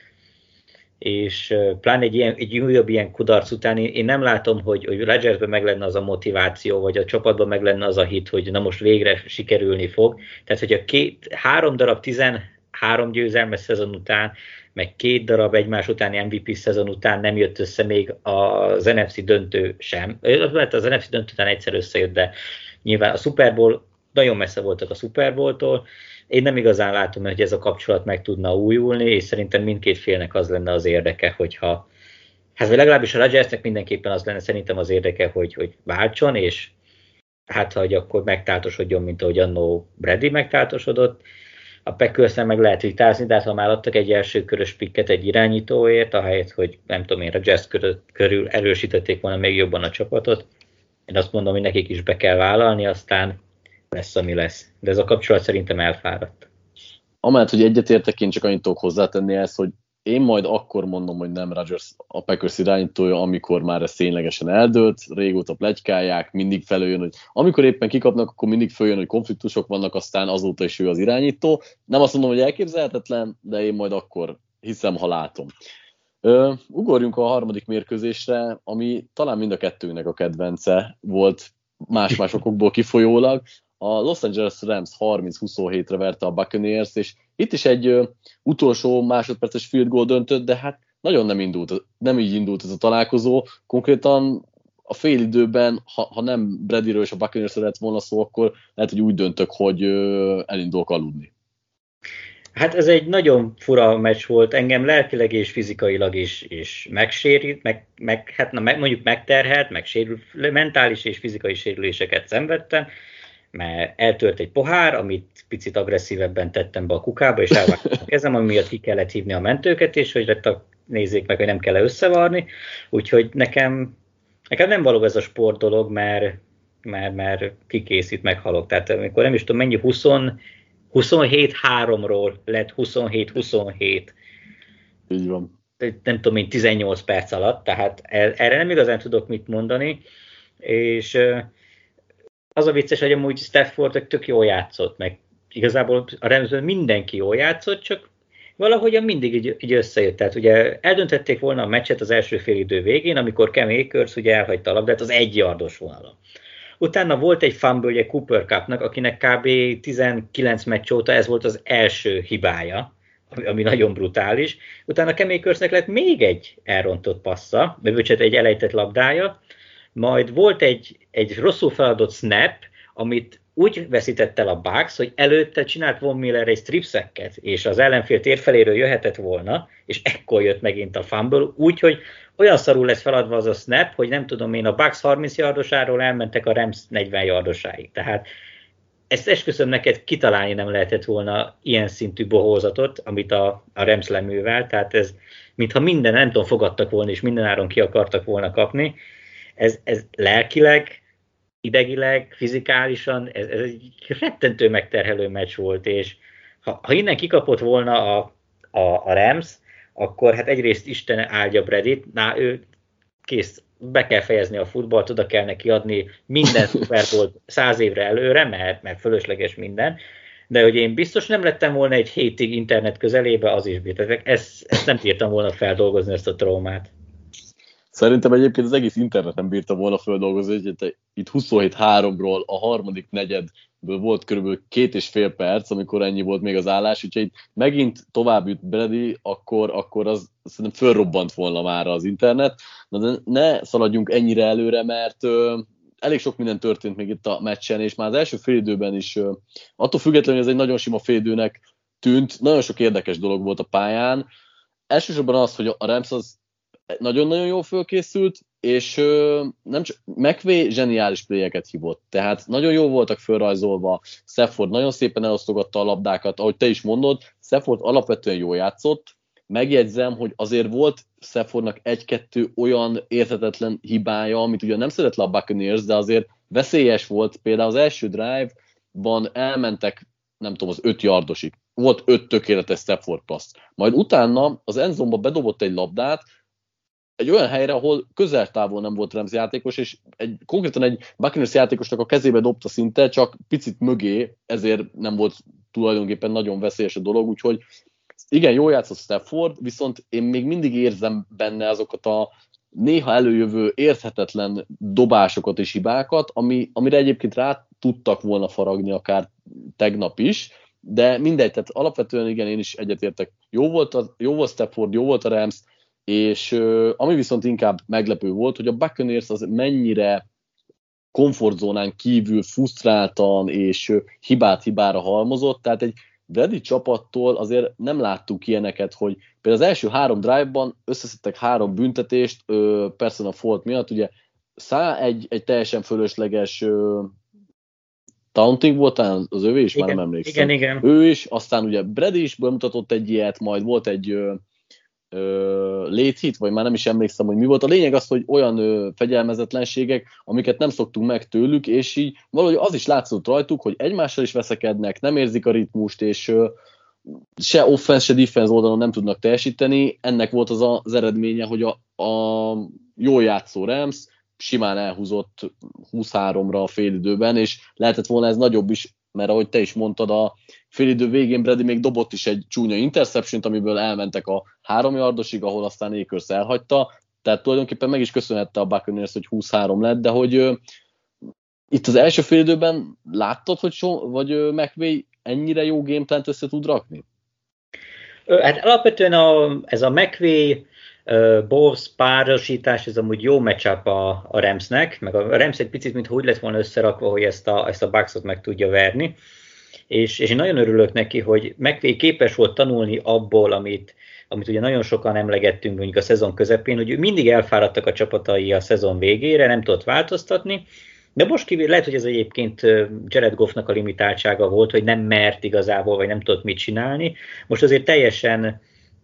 és pláne egy újabb ilyen kudarc után én nem látom, hogy Rodgersben meg lenne az a motiváció, vagy a csapatban meg lenne az a hit, hogy na most végre sikerülni fog. Tehát, hogy a 3 darab 13 győzelmes szezon után, meg 2 darab egymás utáni MVP szezon után nem jött össze még az NFC döntő sem. Az NFC döntő után egyszer összejött, de nyilván a Super Bowl, nagyon messze voltak a Super Bowl-tól. Én nem igazán látom, hogy ez a kapcsolat meg tudna újulni, és szerintem mindkét félnek az lenne az érdeke, hogyha, hát vagy legalábbis a Rodgersnek mindenképpen az lenne szerintem az érdeke, hogy váltson, és hát ha akkor megtáltosodjon, mint ahogy annó Brady megtáltosodott. A Packersnek meg lehet vitázni, de hát ha már adtak egy első körös pikket egy irányítóért, ahelyett, hogy nem tudom én, Rodgers körül erősítették volna még jobban a csapatot. Én azt mondom, hogy nekik is be kell vállalni, aztán lesz, ami lesz. De ez a kapcsolat szerintem elfáradt.
Amellett, hogy egyetértek, én csak annyit tudok hozzátenni ezt, hogy én majd akkor mondom, hogy nem Rodgers a Packers irányítója, amikor már ez ténylegesen eldőlt, régóta pletykálják, mindig felőjön, hogy amikor éppen kikapnak, akkor mindig följön, hogy konfliktusok vannak, aztán azóta is ő az irányító. Nem azt mondom, hogy elképzelhetetlen, de én majd akkor hiszem, ha látom. Ugorjunk a harmadik mérkőzésre, ami talán mind a kettőnknek a kedvence volt más-más okokból kifolyólag. A Los Angeles Rams 30-27-re verte a Buccaneers, és itt is egy utolsó másodperces field goal döntött, de hát nagyon nem így indult ez a találkozó. Konkrétan a fél időben, ha nem Bradyről és a Buccaneersről lett volna szó, akkor lehet, hogy úgy döntök, hogy elindulok aludni.
Hát ez egy nagyon fura meccs volt, engem lelkileg és fizikailag is megsérült, mondjuk megterhelt, megsérült, mentális és fizikai sérüléseket szenvedtem, mert eltört egy pohár, amit picit agresszívebben tettem be a kukába, és elvágtam a kezem, ami miatt ki kellett hívni a mentőket, és hogy nézzék meg, hogy nem kell összevarni. Úgyhogy nekem nem való ez a sport dolog, mert kikészít, meghalok. Tehát amikor nem is tudom mennyi, 27-3-ról lett 27-27.
Így van.
Nem tudom én, 18 perc alatt, tehát erre nem igazán tudok mit mondani, és az a vicces, hogy amúgy Stafford tök jól játszott, meg igazából a Ramsből mindenki jól játszott, csak valahogyan mindig így összejött. Tehát ugye eldöntették volna a meccset az első fél idő végén, amikor Cam Akers ugye elhagyta a labdát az 1 yardos vonalon. Utána volt egy fumble Cooper Cupnak, akinek kb. 19 meccs óta ez volt az első hibája, ami nagyon brutális. Utána Cam Akersnek lett még egy elrontott passza, egy elejtett labdája, majd volt egy rosszul feladott snap, amit úgy veszített el a Bucs, hogy előtte csinált Von Miller egy strip sacket, és az ellenfél térfeléről jöhetett volna, és ekkor jött megint a fumble, úgyhogy olyan szarul lesz feladva az a snap, hogy nem tudom én, a Bucs 30 yardosáról elmentek a Rams 40 yardosáig. Tehát ezt esküszöm neked, kitalálni nem lehetett volna ilyen szintű bohózatot, amit a Rams leművel, tehát ez mintha minden, nem tudom, fogadtak volna, és mindenáron ki akartak volna kapni. Ez lelkileg, idegileg, fizikálisan, ez egy rettentő megterhelő meccs volt, és ha innen kikapott volna a Rams, akkor hát egyrészt Isten áldja Bradyt, ő kész, be kell fejezni a futballt, oda kell neki adni minden Super Bowl 100 évre előre, mert fölösleges minden, de hogy én biztos nem lettem volna egy hétig internet közelébe, az is bírtam. Ezt nem bírtam volna feldolgozni, ezt a traumát.
Szerintem egyébként az egész internet nem bírta volna feldolgozni, hogy itt 27-3-ról a harmadik negyedből volt körülbelül 2,5 perc, amikor ennyi volt még az állás, úgyhogy itt megint tovább jut Brady, akkor az szerintem fölrobbant volna már az internet. Na de ne szaladjunk ennyire előre, mert elég sok minden történt még itt a meccsen, és már az első félidőben is, attól függetlenül, hogy ez egy nagyon sima félidőnek tűnt, nagyon sok érdekes dolog volt a pályán. Elsősorban az, hogy a Rams az nagyon-nagyon jól fölkészült, és nem csak McVay zseniális playeket hívott, tehát nagyon jól voltak fölrajzolva, Stafford nagyon szépen elosztogatta a labdákat, ahogy te is mondod, Stafford alapvetően jól játszott, megjegyzem, hogy azért volt Staffordnak egy-kettő olyan érthetetlen hibája, amit ugye nem szedett le a Buccaneers, de azért veszélyes volt, például az első drive-ban elmentek, nem tudom, az 5 yardosig, volt 5 tökéletes Stafford passz, majd utána az endzone-ba bedobott egy labdát, egy olyan helyre, ahol közel-távol nem volt Rams játékos, és konkrétan egy Buccaneers játékosnak a kezébe dobta szinte, csak picit mögé, ezért nem volt tulajdonképpen nagyon veszélyes a dolog, úgyhogy igen, jól játszott Stafford, viszont én még mindig érzem benne azokat a néha előjövő érthetetlen dobásokat és hibákat, amire egyébként rá tudtak volna faragni akár tegnap is, de mindegy, tehát alapvetően igen, én is egyetértek. Jó volt Stafford, jó volt a Rams, és ami viszont inkább meglepő volt, hogy a Buccaneers az mennyire komfortzónán kívül frusztráltan és hibára halmozott, tehát egy Brady csapattól azért nem láttuk ilyeneket, hogy például az első 3 drive-ban összeszedtek 3 büntetést, personal fault miatt, ugye egy teljesen fölösleges taunting volt, talán az övé is, igen, már nem emlékszem.
Igen.
Ő is, aztán ugye Brady is bemutatott egy ilyet, majd volt egy late hit, vagy már nem is emlékszem, hogy mi volt. A lényeg az, hogy olyan fegyelmezetlenségek, amiket nem szoktunk meg tőlük, és így valahogy az is látszott rajtuk, hogy egymással is veszekednek, nem érzik a ritmust, és se offense, se defense oldalon nem tudnak teljesíteni. Ennek volt az eredménye, hogy a jól játszó Rams simán elhúzott 23-ra a félidőben, és lehetett volna ez nagyobb is, mert ahogy te is mondtad, a félidő végén Brady még dobott is egy csúnya interception-t, amiből elmentek a 3 yardosig, ahol aztán Akers elhagyta, tehát tulajdonképpen meg is köszönhette a Buccaneers, hogy 23 lett, de hogy itt az első félidőben láttad, hogy McVay ennyire jó gameplant össze tud rakni?
Hát alapvetően ez a McVay Bowles párosítás, ez amúgy jó matchup a Ramsnek, meg a Rams egy picit, mintha úgy lett volna összerakva, hogy ezt a Bucksot meg tudja verni, és én nagyon örülök neki, hogy McVay képes volt tanulni abból, amit ugye nagyon sokan emlegettünk mondjuk a szezon közepén, hogy mindig elfáradtak a csapatai a szezon végére, nem tudott változtatni, de most lehet, hogy ez egyébként Jared Goffnak a limitáltsága volt, hogy nem mert igazából, vagy nem tudott mit csinálni. Most azért teljesen,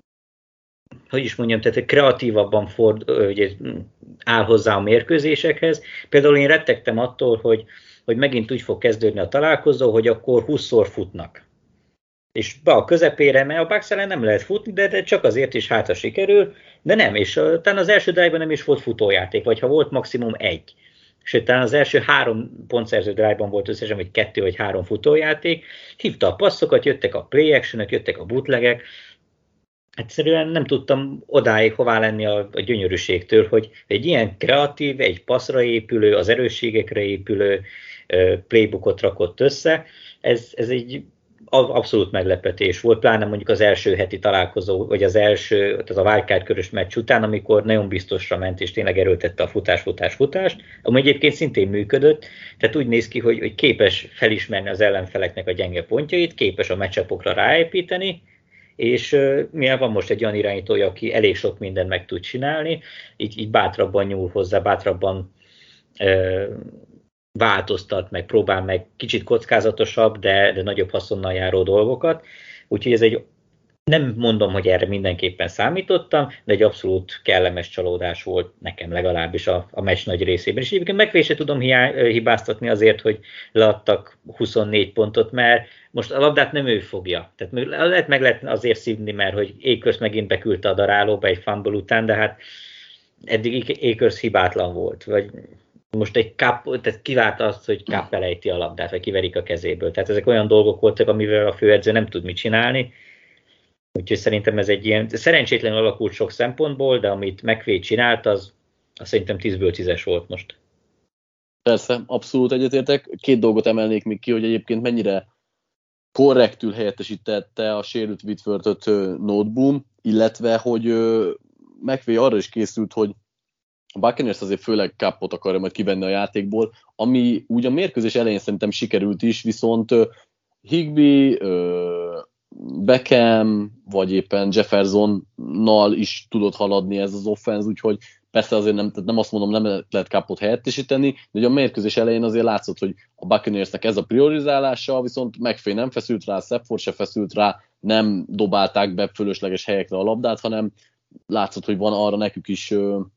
hogy is mondjam, tehát kreatívabban ugye, áll hozzá a mérkőzésekhez. Például én rettegtem attól, hogy megint úgy fog kezdődni a találkozó, hogy akkor 20-szor futnak. És be a közepére, mert a Bucs ellen nem lehet futni, de csak azért is hátra sikerül, de nem, és talán az első drive-ban nem is volt futójáték, vagy ha volt maximum 1. Sőt, talán az első 3 pontszerző drive-ban volt összesen, vagy 2 vagy 3 futójáték, hívta a passzokat, jöttek a play actionok, jöttek a bootlegek. Egyszerűen nem tudtam odáig hová lenni a gyönyörűségtől, hogy egy ilyen kreatív, egy passzra épülő, az erősségekre épülő playbookot rakott össze. Ez egy abszolút meglepetés volt, pláne mondjuk az első heti találkozó, vagy az első, tehát a wildcard körös meccs után, amikor nagyon biztosra ment, és tényleg erőltette a futást, ami egyébként szintén működött, tehát úgy néz ki, hogy képes felismerni az ellenfeleknek a gyenge pontjait, képes a matchupokra ráépíteni, és mivel van most egy olyan irányítója, aki elég sok mindent meg tud csinálni, így bátrabban nyúl hozzá, bátrabban változtat, meg próbál meg kicsit kockázatosabb, de nagyobb haszonnal járó dolgokat. Úgyhogy ez nem mondom, hogy erre mindenképpen számítottam, de egy abszolút kellemes csalódás volt nekem legalábbis a meccs nagy részében. És egyébként McVay se tudom hibáztatni azért, hogy leadtak 24 pontot, mert most a labdát nem ő fogja. Tehát meg lehet azért szívni, mert hogy Akers megint beküldte a darálóba egy fumble után, de hát eddig Akers hibátlan volt. Vagy most tehát kivált azt, hogy Cup elejti a labdát, vagy kiverik a kezéből. Tehát ezek olyan dolgok voltak, amivel a főedző nem tud mit csinálni. Úgyhogy szerintem ez egy ilyen szerencsétlen alakult sok szempontból, de amit McVay csinált, az szerintem 10-ből 10-es volt most.
Persze, abszolút egyetértek. 2 dolgot emelnék még ki, hogy egyébként mennyire korrektül helyettesítette a sérült Whitworth-öt Noteboom, illetve hogy McVay arra is készült, hogy a Buccaneers azért főleg Cupot akarja majd kivenni a játékból, ami úgy a mérkőzés elején szerintem sikerült is, viszont Higbee, Beckham, vagy éppen Jeffersonnal is tudott haladni ez az offense, úgyhogy persze azért nem azt mondom, nem lehet Cupot helyettesíteni, de ugye a mérkőzés elején azért látszott, hogy a Buccaneersnek ez a priorizálása, viszont McVay nem feszült rá, Stafford se feszült rá, nem dobálták be fölösleges helyekre a labdát, hanem látszott, hogy van arra nekük is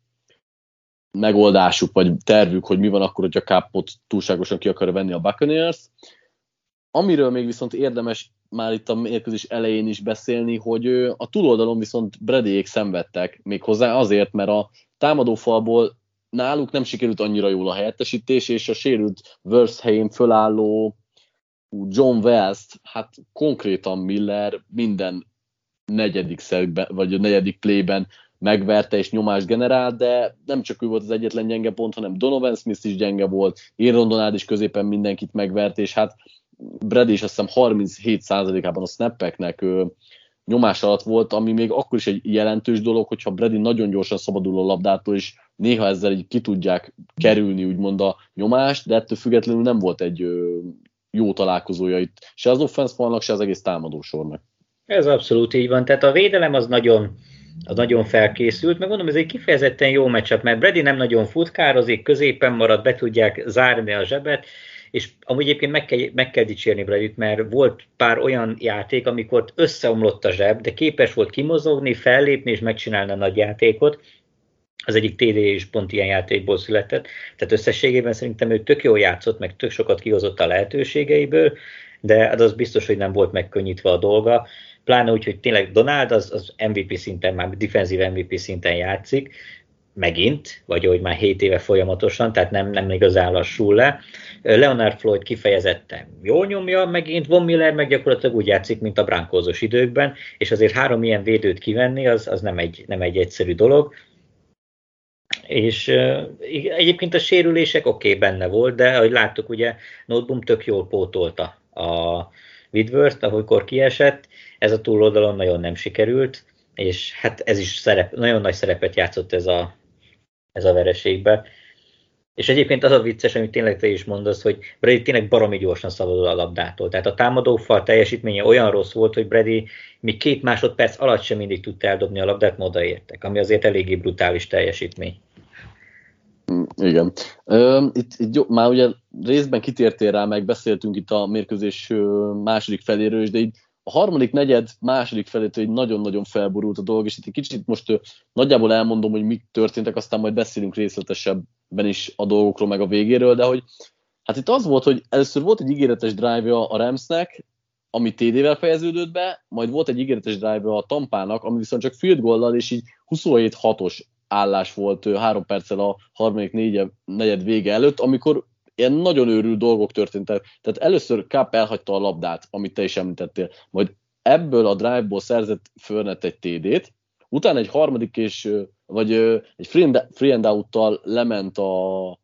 megoldásuk, vagy tervük, hogy mi van akkor, hogy a Cupot túlságosan ki akarja venni a Buccaneers. Amiről még viszont érdemes már itt a mérkőzés elején is beszélni, hogy a túloldalon viszont Bradyék szenvedtek, méghozzá azért, mert a támadófalból náluk nem sikerült annyira jól a helyettesítés, és a sérült Wirfs helyén fölálló John Wells-t, hát konkrétan Miller minden negyedik szegben, vagy a negyedik playben megverte és nyomást generál, de nem csak ő volt az egyetlen gyenge pont, hanem Donovan Smith is gyenge volt, Aaron Donald is középen mindenkit megvert, és hát Brady is azt hiszem 37%-ában a snappeknek nyomás alatt volt, ami még akkor is egy jelentős dolog, hogyha Brady nagyon gyorsan szabadul a labdától, és néha ezzel így ki tudják kerülni úgymond a nyomást, de ettől függetlenül nem volt egy jó találkozója itt se az offense falnak, se az egész támadósornak. Ez
abszolút így van, tehát a védelem az nagyon felkészült, meg mondom, ez egy kifejezetten jó matchup, mert Brady nem nagyon futkározik, középen marad, be tudják zárni a zsebet, és amúgy egyébként meg kell dicsérni Bradyt, mert volt pár olyan játék, amikor összeomlott a zseb, de képes volt kimozogni, fellépni és megcsinálni a nagy játékot. Az egyik TD is pont ilyen játékból született, tehát összességében szerintem ő tök jól játszott, meg tök sokat kihozott a lehetőségeiből, de az biztos, hogy nem volt megkönnyítve a dolga, pláne úgy, hogy tényleg Donald az MVP szinten, már defensív MVP szinten játszik, megint, vagy hogy már 7 éve folyamatosan, tehát nem igazán lassul le. Leonard Floyd kifejezetten jól nyomja, megint Von Miller meg gyakorlatilag úgy játszik, mint a Broncos időkben, és azért 3 ilyen védőt kivenni, az nem egy egyszerű dolog. És egyébként a sérülések benne volt, de ahogy láttuk, ugye Noteboom tök jól pótolta a Whitworth, ahogy kiesett, ez a túloldalon nagyon nem sikerült, és hát ez is nagyon nagy szerepet játszott ez a vereségbe. És egyébként az a vicces, amit tényleg te is mondasz, hogy Brady tényleg baromi gyorsan szabadul a labdától. Tehát a támadófal teljesítménye olyan rossz volt, hogy Brady még 2 másodperc alatt sem mindig tudta eldobni a labdát, ma odaértek, ami azért eléggé brutális teljesítmény.
Igen. Itt már ugye részben kitértél rá, meg beszéltünk itt a mérkőzés második feléről is, de itt a harmadik negyed második felétől nagyon-nagyon felborult a dolog, és itt egy kicsit most nagyjából elmondom, hogy mik történtek, aztán majd beszélünk részletesebben is a dolgokról, meg a végéről, de hogy hát itt az volt, hogy először volt egy ígéretes drive-ja a Ramsnek, ami TD-vel fejeződött be, majd volt egy ígéretes drive-ja a Tampának, ami viszont csak field goal-lal, és így 27-6-os állás volt 3 perccel a harmadik negyed vége előtt, amikor ilyen nagyon őrült dolgok történtek. Tehát először Cup elhagyta a labdát, amit te is említettél, majd ebből a drive-ból szerzett Fournette egy TD-t, utána egy harmadik vagy egy free and out-tal lement a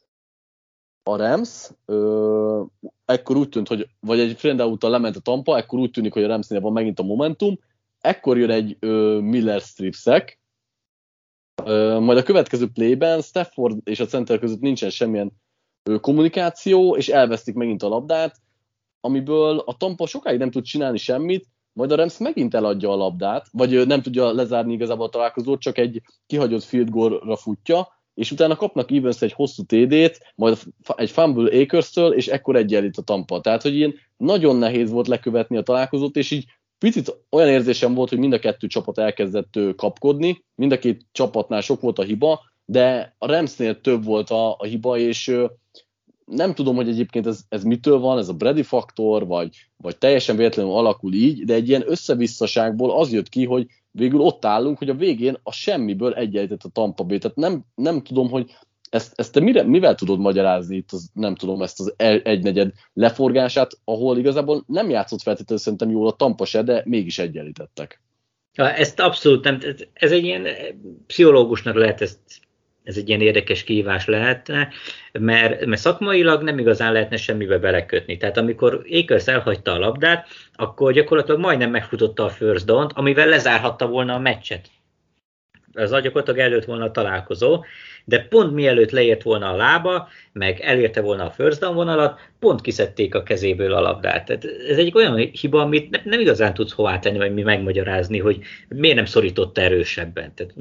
Rams, ekkor úgy tűnt, hogy, vagy egy free and out-tal lement a Tampa, ekkor úgy tűnik, hogy a Ramsnél van megint a momentum, ekkor jön egy Miller strip sack, majd a következő playben Stafford és a center között nincsen semmilyen kommunikáció, és elvesztik megint a labdát, amiből a Tampa sokáig nem tud csinálni semmit, majd a Rams megint eladja a labdát, vagy nem tudja lezárni igazából a találkozót, csak egy kihagyott field goal-ra futja, és utána kapnak Evans egy hosszú TD-t, majd egy fumble Akers-től, és ekkor egyenlít a Tampa. Tehát, hogy ilyen nagyon nehéz volt lekövetni a találkozót, és így picit olyan érzésem volt, hogy mind a 2 csapat elkezdett kapkodni, mind a 2 csapatnál sok volt a hiba, de a Ramsnél több volt a hiba, és nem tudom, hogy egyébként ez mitől van, ez a Brady faktor, vagy teljesen véletlenül alakul így, de egy ilyen összevisszaságból az jött ki, hogy végül ott állunk, hogy a végén a semmiből egyenlített a Tampa Bay. Tehát nem tudom, hogy ezt te mivel tudod magyarázni itt, nem tudom, ezt az egynegyed leforgását, ahol igazából nem játszott feltétlenül szerintem jól a Tampa se, de mégis egyenlítettek.
Ezt abszolút nem, ez egy ilyen pszichológusnak lehet ez egy ilyen érdekes kihívás lehetne, mert szakmailag nem igazán lehetne semmibe belekötni. Tehát amikor Akers elhagyta a labdát, akkor gyakorlatilag majdnem megfutotta a first down-t, amivel lezárhatta volna a meccset. Ez gyakorlatilag előtt volna a találkozó, de pont mielőtt leért volna a lába, meg elérte volna a first down vonalat, pont kiszedték a kezéből a labdát. Tehát ez egy olyan hiba, amit nem igazán tudsz hová tenni, vagy mi megmagyarázni, hogy miért nem szorította erősebben. Tehát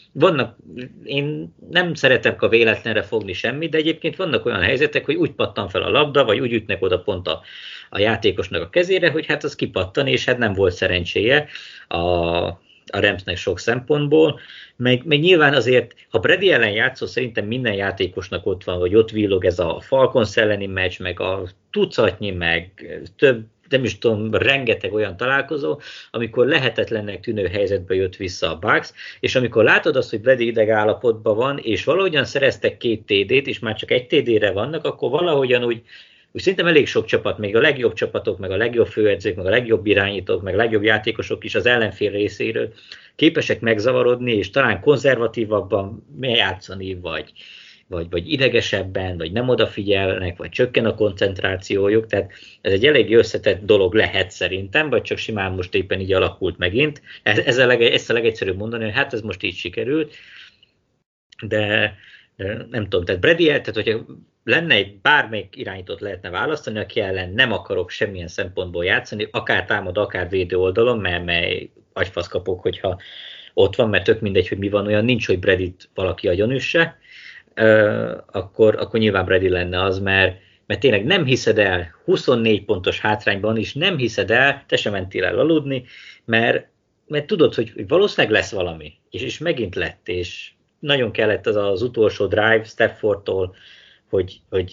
én nem szeretek a véletlenre fogni semmit, de egyébként vannak olyan helyzetek, hogy úgy pattan fel a labda, vagy úgy ütnek oda pont a játékosnak a kezére, hogy hát az kipattan, és hát nem volt szerencséje a Ramsnek sok szempontból. Meg nyilván azért, ha Brady ellen játszol, szerintem minden játékosnak ott van, hogy ott villog ez a Falcons elleni meccs, meg a tucatnyi, meg több, nem is tudom, rengeteg olyan találkozó, amikor lehetetlennek tűnő helyzetbe jött vissza a Bucs, és amikor látod azt, hogy Brady ideg állapotban van, és valahogyan szereztek 2 TD-t, és már csak egy TD-re vannak, akkor valahogyan úgy szerintem elég sok csapat, még a legjobb csapatok, meg a legjobb főedzők, meg a legjobb irányítók, meg a legjobb játékosok is az ellenfél részéről képesek megzavarodni, és talán konzervatívabban játszani, vagy idegesebben, vagy nem odafigyelnek, vagy csökken a koncentrációjuk, tehát ez egy elég összetett dolog lehet szerintem, vagy csak simán most éppen így alakult megint. Ezt a legegyszerűbb mondani, hogy hát ez most így sikerült, de nem tudom, tehát Brady, tehát hogyha lenne egy bármelyik irányítót lehetne választani, aki ellen nem akarok semmilyen szempontból játszani, akár támad, akár védő oldalon, mert agyfasz kapok, hogyha ott van, mert tök mindegy, hogy mi van, olyan nincs, hogy Bradyt valaki agyonüsse, akkor nyilván Brady lenne az, mert tényleg nem hiszed el, 24 pontos hátrányban is nem hiszed el, te sem mentél el aludni, mert tudod, hogy valószínűleg lesz valami, és megint lett, és nagyon kellett az utolsó drive Staffordtól, hogy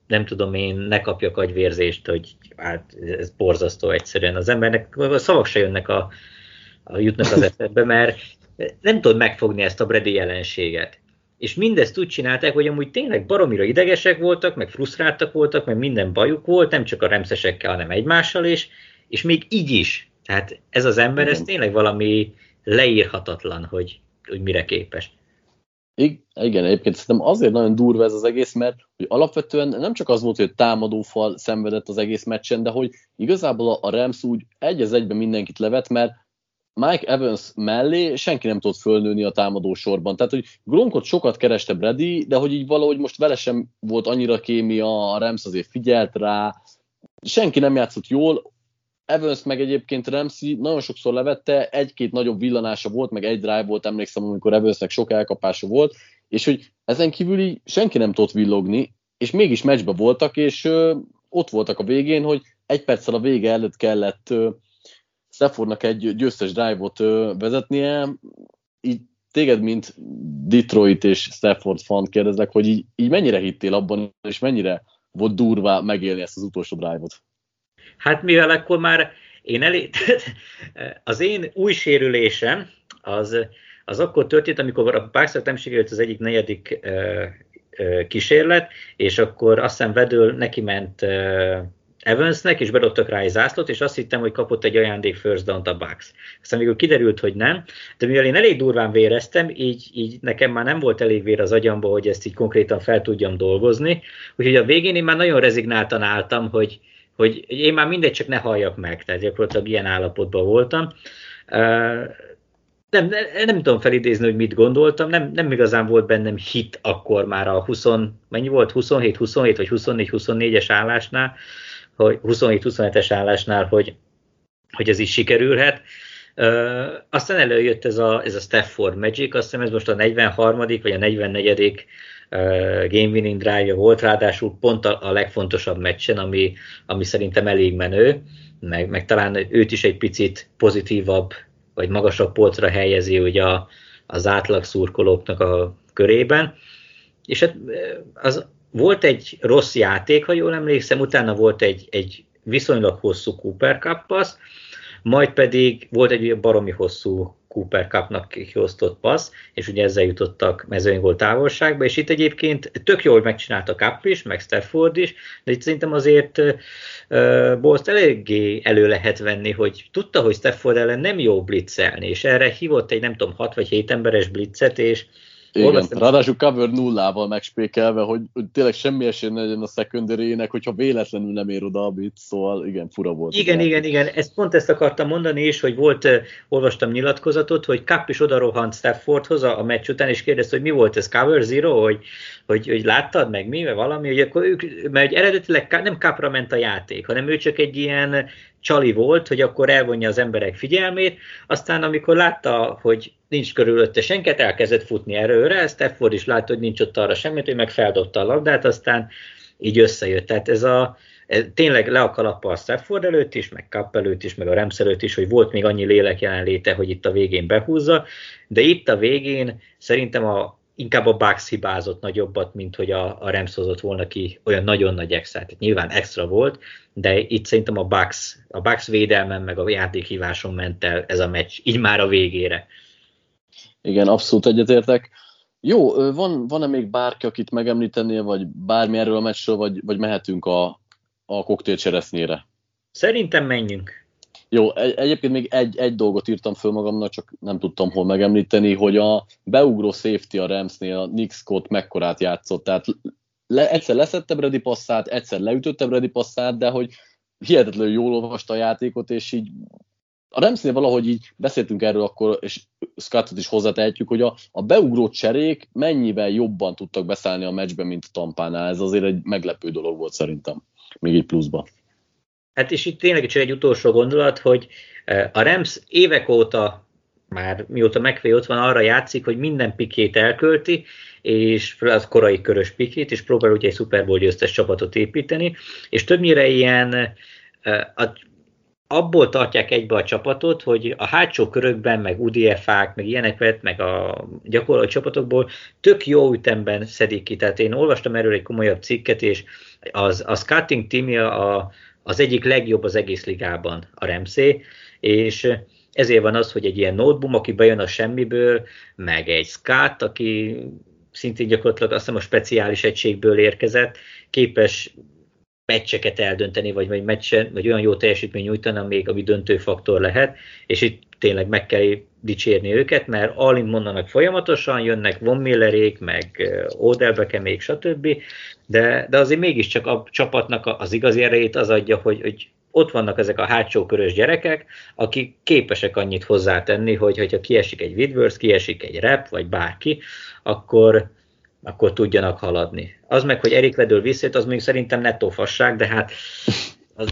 nem tudom én, ne kapjak agyvérzést, hogy hát ez borzasztó egyszerűen. Az embernek a szavak se jutnak az eszedbe, mert nem tudod megfogni ezt a Brady jelenséget. És mindezt úgy csinálták, hogy amúgy tényleg baromira idegesek voltak, meg frusztráltak voltak, meg minden bajuk volt, nem csak a Ramsesekkel, hanem egymással is, és még így is. Tehát ez az ember, ez tényleg valami leírhatatlan, hogy mire képes.
Igen, egyébként szerintem azért nagyon durva ez az egész, mert hogy alapvetően nem csak az volt, hogy támadófal szenvedett az egész meccsen, de hogy igazából a Rams úgy egy az egyben mindenkit levet, mert Mike Evans mellé senki nem tudott fölnőni a támadó sorban. Tehát, hogy Gronkot sokat kereste Brady, de hogy így valahogy most vele sem volt annyira kémia, a Rams azért figyelt rá, senki nem játszott jól, Evans meg egyébként Ramsey nagyon sokszor levette, egy-két nagyobb villanása volt, meg egy drive volt, emlékszem, amikor Evansnek sok elkapása volt, és hogy ezen kívül így senki nem tudott villogni, és mégis meccsbe voltak, és ott voltak a végén, hogy egy perccel a vége előtt kellett Staffordnak egy győztes drive-ot vezetnie. Így téged, mint Detroit és Stafford fan kérdezlek, hogy így mennyire hittél abban, és mennyire volt durvá megélni ezt az utolsó drive-ot?
Hát mivel akkor már az én új sérülésem az akkor történt, amikor a Bucksnak nem sikerült az egyik negyedik kísérlet, és akkor azt hiszem Vedől neki ment Evansnek, és bedobtak rá egy zászlót, és azt hittem, hogy kapott egy ajándék first down-t a Bucks. Aztán végül kiderült, hogy nem, de mivel én elég durván véreztem, így nekem már nem volt elég vér az agyamba, hogy ezt így konkrétan fel tudjam dolgozni, úgyhogy a végén én már nagyon rezignáltan álltam, hogy én már mindegy, csak ne halljak meg, tehát gyakorlatilag ilyen állapotban voltam. Nem tudom felidézni, hogy mit gondoltam, nem igazán volt bennem hit akkor már a 27 vagy 24-24-es állásnál, 27-27-es állásnál, hogy ez is sikerülhet. Aztán előjött ez a Stafford Magic, azt hiszem ez most a 43. vagy a 44. game winning drive-ja volt, ráadásul pont a legfontosabb meccsen, ami szerintem elég menő, meg talán őt is egy picit pozitívabb, vagy magasabb polcra helyezi ugye az átlag szurkolóknak a körében. És hát volt egy rossz játék, ha jól emlékszem, utána volt egy viszonylag hosszú Cooper Cup passz, majd pedig volt egy baromi hosszú Cooper Cupnak kiosztott passz, és ugye ezzel jutottak mezőnygól távolságba, és itt egyébként tök jól megcsinálta Cup is, meg Stafford is, de itt szerintem azért Bolt eléggé elő lehet venni, hogy tudta, hogy Stafford ellen nem jó blitzelni, és erre hívott egy nem tudom 6 vagy 7 emberes blitzet, és
igen, ráadásul cover nullával megspékelve, hogy tényleg semmi esély ne legyen a secondary-nek, hogyha véletlenül nem ér oda a blitz, szóval igen, fura volt.
Igen, pont ezt akartam mondani is, hogy olvastam nyilatkozatot, hogy Cup is oda rohant Staffordhoz a meccs után, és kérdezte, hogy mi volt ez, cover zero, hogy láttad meg mi, vagy valami, hogy akkor mert eredetileg nem Cupra ment a játék, hanem ő csak egy ilyen csali volt, hogy akkor elvonja az emberek figyelmét, aztán amikor látta, hogy nincs körülötte senket, elkezdett futni erőre, Stafford is látta, hogy nincs ott arra semmit, hogy meg feldobta a labdát, aztán így összejött. Tehát ez tényleg le a kalappa a Stafford előtt is, meg Cup előtt is, meg a Rams előtt is, hogy volt még annyi lélek jelenléte, hogy itt a végén behúzza, de itt a végén szerintem inkább a Bucks hibázott nagyobbat, mint hogy a Rams hozott volna ki olyan nagyon nagy extrát. Nyilván extra volt, de itt szerintem a Bucks védelmen meg a játékhíváson ment el ez a meccs, így már a végére.
Igen, abszolút egyetértek. Jó, van-e még bárki, akit megemlítenél, vagy bármi erről a meccsről, vagy mehetünk a koktélcseresznyére?
Szerintem menjünk.
Jó, egyébként még egy dolgot írtam föl magamnak, csak nem tudtam hol megemlíteni, hogy a beugró safety a Ramsnél, a Nick Scott mekkorát játszott, tehát egyszer leszette Brady passzát, egyszer leütötte Brady passzát, de hogy hihetetlenül jól olvasta a játékot, és így a Ramsnél valahogy így beszéltünk erről akkor, és Scottot is hozzátehetjük, hogy a beugró cserék mennyivel jobban tudtak beszállni a meccsben, mint a Tampánál. Ez azért egy meglepő dolog volt szerintem, még egy pluszban.
Hát és itt tényleg csak egy utolsó gondolat, hogy a Rams évek óta, már mióta McVay ott van, arra játszik, hogy minden pikét elkölti, és az korai körös pikét, és próbál ugye egy Super Bowl győztes csapatot építeni, és többnyire ilyen abból tartják egybe a csapatot, hogy a hátsó körökben, meg UDFA-k, meg ilyeneket, meg a gyakorló csapatokból tök jó ütemben szedik ki. Tehát én olvastam erről egy komolyabb cikket, és a scouting teamje az egyik legjobb az egész ligában, a Ramsey, és ezért van az, hogy egy ilyen noteboom, aki bejön a semmiből, meg egy scout, aki szintén gyakorlatilag azt hiszem a speciális egységből érkezett, képes meccseket eldönteni, vagy olyan jó teljesítmény nyújtani, ami döntő faktor lehet, és itt tényleg meg kell dicsérni őket, mert Alint mondanak folyamatosan, jönnek Von Millerék, meg Odell Beckhamék, stb., de azért mégiscsak a csapatnak az igazi erejét az adja, hogy ott vannak ezek a hátsó körös gyerekek, akik képesek annyit hozzátenni, hogyha kiesik egy Widworth, kiesik egy Rep, vagy bárki, akkor tudjanak haladni. Az meg, hogy Eric Weddle visszajött, az még szerintem nettó fasság, de hát az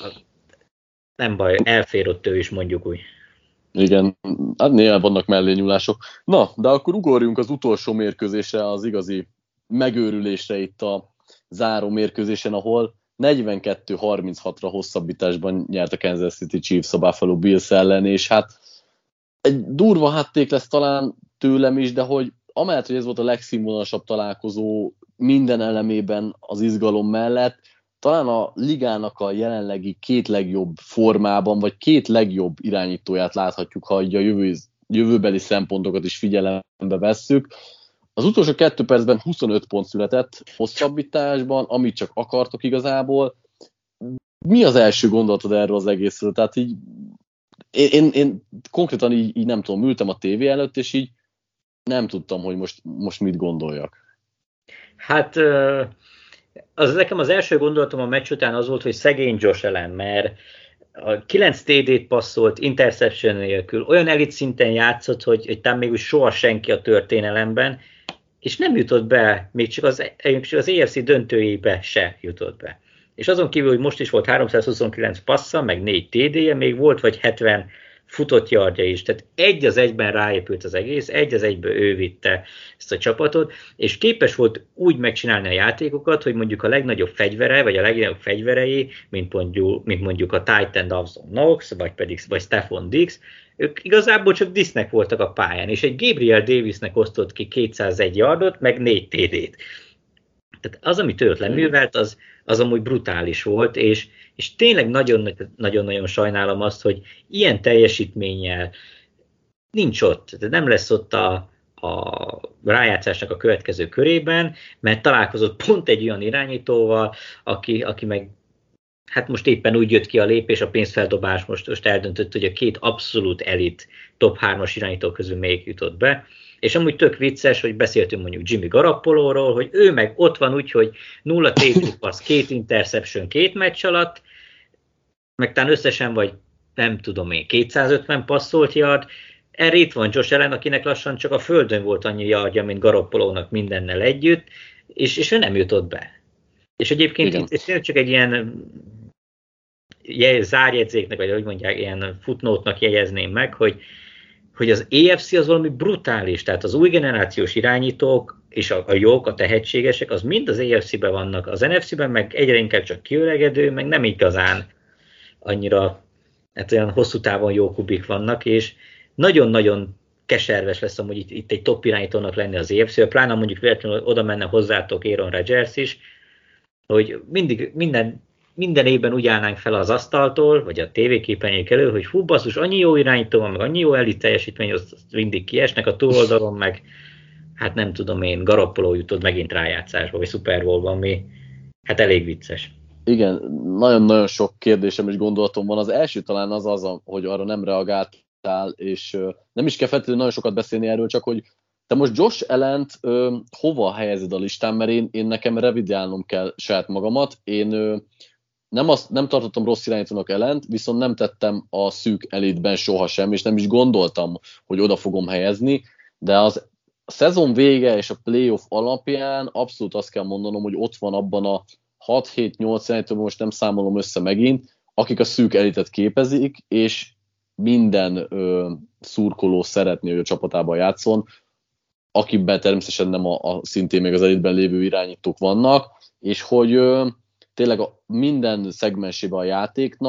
nem baj, elfér ott ő is, mondjuk úgy.
Igen, hát néha vannak mellényúlások. Na, de akkor ugorjunk az utolsó mérkőzésre, az igazi megőrülésre itt a záró mérkőzésen, ahol 42-36-ra hosszabbításban nyert a Kansas City Chiefs a Buffalo Bills ellen, és hát egy durva hátték lesz talán tőlem is, de hogy amellett, hogy ez volt a legszínvonalasabb találkozó minden elemében az izgalom mellett, talán a ligának a jelenlegi két legjobb formában, vagy két legjobb irányítóját láthatjuk, ha a jövőbeli szempontokat is figyelembe vesszük. Az utolsó 2 percben 25 pont született hosszabbításban, amit csak akartok igazából. Mi az első gondolatod erről az egészről? Tehát így én konkrétan így nem tudom, ültem a tévé előtt, és így nem tudtam, hogy most mit gondoljak.
Hát nekem az első gondolatom a meccs után az volt, hogy szegény Josh Allen, mert a 9 TD-t passzolt, interception nélkül, olyan elit szinten játszott, hogy talán még soha senki a történelemben, és nem jutott be, még csak az AFC döntőjébe se jutott be. És azon kívül, hogy most is volt 329 passza, meg 4 TD-je, még volt vagy 70 futott yardja is, tehát egy az egyben ráépült az egész, egy az egyben ő vitte ezt a csapatot, és képes volt úgy megcsinálni a játékokat, hogy mondjuk a legnagyobb fegyvere, vagy a legnagyobb fegyverei, mint mondjuk a Titan Dawson Knox, vagy Stephon Diggs, ők igazából csak disznek voltak a pályán, és egy Gabriel Davisnek osztott ki 201 yardot, meg 4 TD-t. Tehát az, amit őt leművelt, az amúgy brutális volt, és tényleg nagyon-nagyon sajnálom azt, hogy ilyen teljesítménnyel nincs ott, tehát nem lesz ott a rájátszásnak a következő körében, mert találkozott pont egy olyan irányítóval, aki meg hát most éppen úgy jött ki a lépés, a pénzfeldobás most eldöntött, hogy a két abszolút elit top 3-as irányító közül melyik jutott be. És amúgy tök vicces, hogy beszéltünk mondjuk Jimmy Garoppolóról, hogy ő meg ott van úgy, hogy 0 TD passz, 2 interception 2 meccs alatt, meg talán összesen vagy nem tudom én, 250 passzolt yard. Erre itt van Josh Allen, akinek lassan csak a földön volt annyi yardja, mint Garoppolónak mindennel együtt, és ő nem jutott be. És egyébként itt csak egy ilyen zárjegyzéknek, vagy hogy mondják, ilyen footnote-nak jegyezném meg, hogy az AFC az valami brutális, tehát az új generációs irányítók és a jók, a tehetségesek, az mind az AFC-ben vannak, az NFC-ben meg egyre inkább csak kiöregedő, meg nem igazán annyira, hát olyan hosszú távon jó kubik vannak, és nagyon-nagyon keserves lesz amúgy itt egy top irányítónak lenni az AFC-ben, pláne mondjuk véletlenül oda menne hozzátok Aaron Rodgers is, hogy mindig minden évben úgy állnánk fel az asztaltól, vagy a tévéképernyők elő, hogy hú, basszus, annyi jó irányító van, meg annyi jó elit teljesítmény, azt mindig kiesnek a túloldalon, meg hát nem tudom én, Garoppoló jutott megint rájátszásba, vagy Super Bowl-ban, ami hát elég vicces.
Igen, nagyon-nagyon sok kérdésem és gondolatom van. Az első talán az, hogy arra nem reagáltál, és nem is kell feltétlenül nagyon sokat beszélni erről, csak hogy te most Josh Allent hova helyezed a listán, mert én nekem revidálnom kell saját magamat. Én nem tartottam rossz irányítónak Allent, viszont nem tettem a szűk elitben sohasem, és nem is gondoltam, hogy oda fogom helyezni, de a szezon vége és a playoff alapján abszolút azt kell mondanom, hogy ott van abban a 6-7-8 irányítóban, most nem számolom össze megint, akik a szűk elitet képezik, és minden szurkoló szeretné, hogy a csapatában játszon, akiben természetesen nem szintén még az elitben lévő irányítók vannak, és hogy tényleg minden szegmensében a játéknak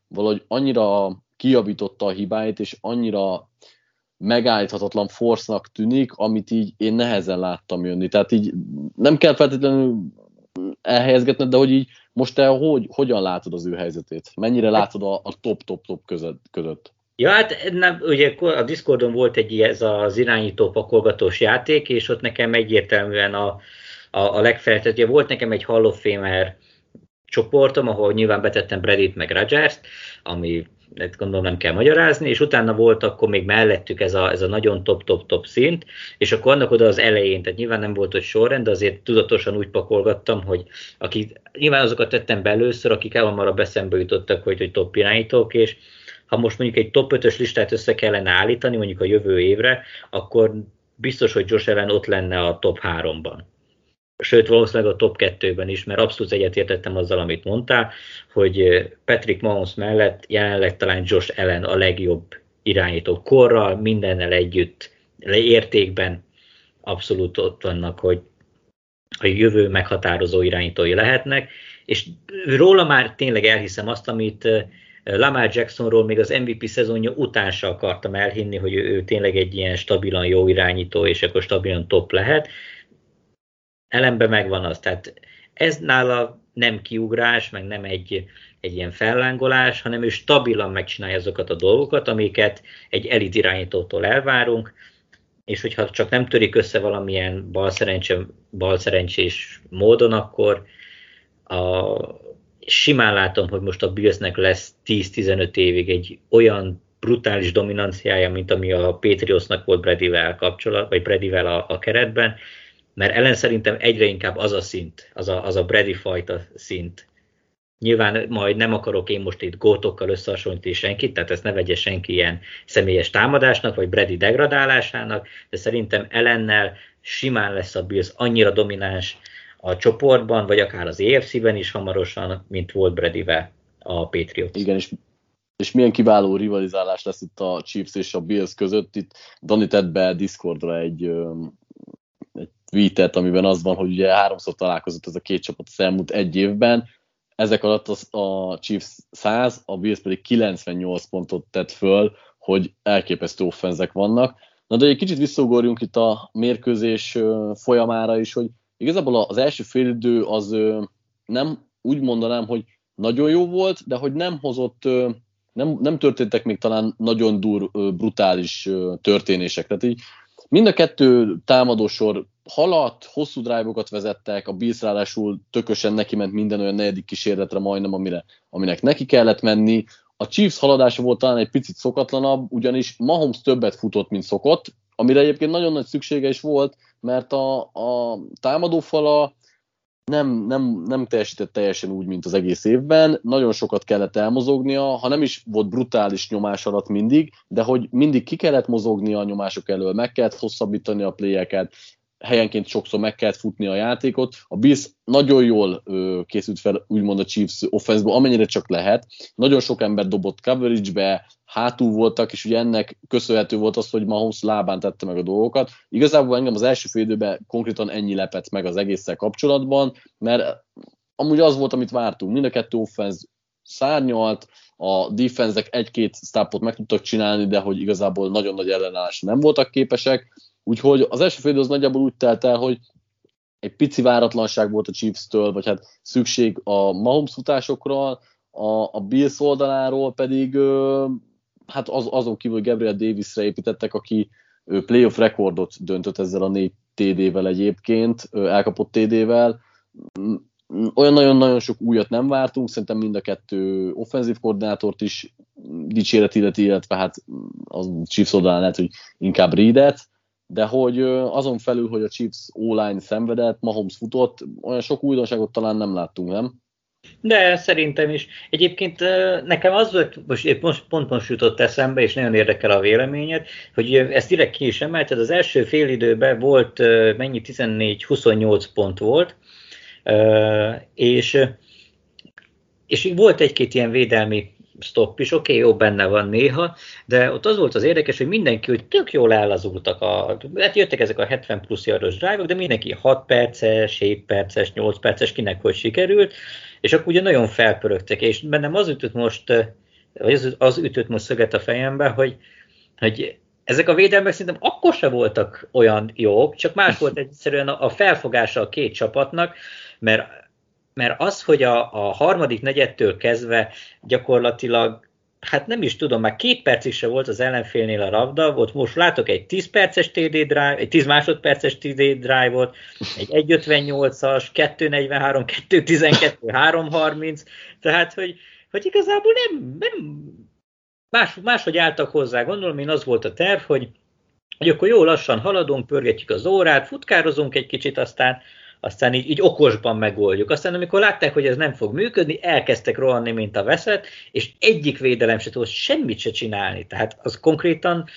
valahogy annyira kijavította a hibáit, és annyira megállíthatatlan force-nak tűnik, amit így én nehezen láttam jönni. Tehát így nem kell feltétlenül elhelyezgetned, de hogy így most te hogyan látod az ő helyzetét? Mennyire látod a top között?
Ja, hát nem, ugye a Discordon volt ez az irányító pakolgatós játék, és ott nekem egyértelműen a legfeltetőbb. Volt nekem egy Hall of Famer csoportom, ahol nyilván betettem Bradyt meg Rodgers-t, ami gondolom nem kell magyarázni, és utána volt akkor még mellettük ez a nagyon top szint, és akkor annak oda az elején, tehát nyilván nem volt ott sorrend, de azért tudatosan úgy pakolgattam, hogy nyilván azokat tettem be először, akik elhamarabb eszembe jutottak, hogy top irányítók, és ha most mondjuk egy top 5-ös listát össze kellene állítani, mondjuk a jövő évre, akkor biztos, hogy Josh Allen ott lenne a top 3-ban. Sőt, valószínűleg a top 2-ben is, mert abszolút egyetértettem azzal, amit mondtál, hogy Patrick Mahomes mellett jelenleg talán Josh Allen a legjobb irányító korral, mindennel együtt, értékben abszolút ott vannak, hogy a jövő meghatározó irányítói lehetnek, és róla már tényleg elhiszem azt, amit Lamar Jacksonról még az MVP szezonja után se akartam elhinni, hogy ő tényleg egy ilyen stabilan jó irányító, és akkor stabilan top lehet. Ellenben megvan az, tehát ez nála nem kiugrás, meg nem egy ilyen fellángolás, hanem ő stabilan megcsinálja azokat a dolgokat, amiket egy elit irányítótól elvárunk, és hogyha csak nem törik össze valamilyen balszerencsés módon, akkor simán látom, hogy most a Billsnek lesz 10-15 évig egy olyan brutális dominanciája, mint ami a Patriotsnak volt Bradyvel kapcsolat, vagy Bradyvel a keretben, mert Allen szerintem egyre inkább az a szint, az a Brady fajta szint. Nyilván majd nem akarok én most itt gótokkal összehasonlítani senkit, tehát ezt ne vegye senki ilyen személyes támadásnak, vagy Brady degradálásának, de szerintem Allennel simán lesz a Bills annyira domináns a csoportban, vagy akár az AFC-ben is hamarosan, mint volt Bradyvel a Patriots.
Igen, és milyen kiváló rivalizálás lesz itt a Chiefs és a Bills között. Itt Dani tett be Discordra egy tweetet, amiben az van, hogy ugye 3-szor találkozott ez a két csapat az elmúlt egy évben. Ezek alatt a Chiefs 100, a Bills pedig 98 pontot tett föl, hogy elképesztő offenzek vannak. Na de egy kicsit visszaugorjunk itt a mérkőzés folyamára is, hogy igazából az első félidő az nem úgy mondanám, hogy nagyon jó volt, de hogy nem hozott, nem történtek még talán nagyon brutális történések. Tehát így mind a kettő támadósor haladt, hosszú drive-okat vezettek, a Bills ráadásul tökösen neki ment minden olyan negyedik kísérletre majdnem, aminek neki kellett menni. A Chiefs haladása volt talán egy picit szokatlanabb, ugyanis Mahomes többet futott, mint szokott, amire egyébként nagyon nagy szüksége is volt, mert a támadófala nem teljesített teljesen úgy, mint az egész évben, nagyon sokat kellett elmozognia, ha nem is volt brutális nyomás alatt mindig, de hogy mindig ki kellett mozognia a nyomások elől, meg kellett hosszabbítani a playeket, helyenként sokszor meg kellett futni a játékot. A Bills nagyon jól készült fel, úgymond a Chiefs offense-ból, amennyire csak lehet. Nagyon sok ember dobott coverage-be, hátul voltak, és ugye ennek köszönhető volt az, hogy Mahomes lábán tette meg a dolgokat. Igazából engem az első fél időben konkrétan ennyi lepett meg az egésszel kapcsolatban, mert amúgy az volt, amit vártunk. Mind a kettő offense szárnyalt, a defense-ek egy-két stopot meg tudtak csinálni, de hogy igazából nagyon nagy ellenállásra nem voltak képesek. Úgyhogy az első fél idő az nagyjából úgy telt el, hogy egy pici váratlanság volt a Chiefs-től, vagy hát szükség a Mahomes futásokra, a Bills oldaláról pedig hát azon kívül, hogy Gabriel Davisre építettek, aki playoff rekordot döntött ezzel a 4 TD-vel egyébként, elkapott TD-vel. Olyan nagyon-nagyon sok újat nem vártunk, szerintem mind a kettő offenzív koordinátort is dicséret illeti, illetve hát a Chiefs oldalán lehet, hogy inkább Reedet, de hogy azon felül, hogy a Chiefs O-line szenvedett, Mahomes futott, olyan sok újdonságot talán nem láttunk, nem?
De szerintem is. Egyébként nekem az volt, most pont jutott eszembe, és nagyon érdekel a véleményed, hogy ezt direkt ki is emelted, az első fél időben volt, 14-28 pont volt, és volt egy-két ilyen védelmi stop is, oké, jó, benne van néha, de ott az volt az érdekes, hogy mindenki, hogy tök jól ellazultak, hát jöttek ezek a 70 plusz yardos drive-ok, de mindenki 6 perces, 7 perces, 8 perces, kinek hogy sikerült, és akkor ugye nagyon felpörögtek, és bennem az ütött most vagy az ütött most szöget a fejembe, hogy ezek a védelmek szerintem akkor se voltak olyan jók, csak más volt egyszerűen a felfogása a két csapatnak, mert az, hogy a harmadik negyedtől kezdve gyakorlatilag, hát nem is tudom, már 2 percig se volt az ellenfélnél a labda, volt most látok egy 10 perces TD drive, egy 10 másodperces TD drive-ot, egy 1.58-as, 2.43, 2.12, 3.30, tehát, hogy igazából nem máshogy álltak hozzá, gondolom én az volt a terv, hogy akkor jó lassan haladunk, pörgetjük az órát, futkározunk egy kicsit, aztán így okosban megoldjuk. Aztán amikor látták, hogy ez nem fog működni, elkezdtek rohanni, mint a veszett, és egyik védelem se tudott semmit se csinálni. Tehát az konkrétan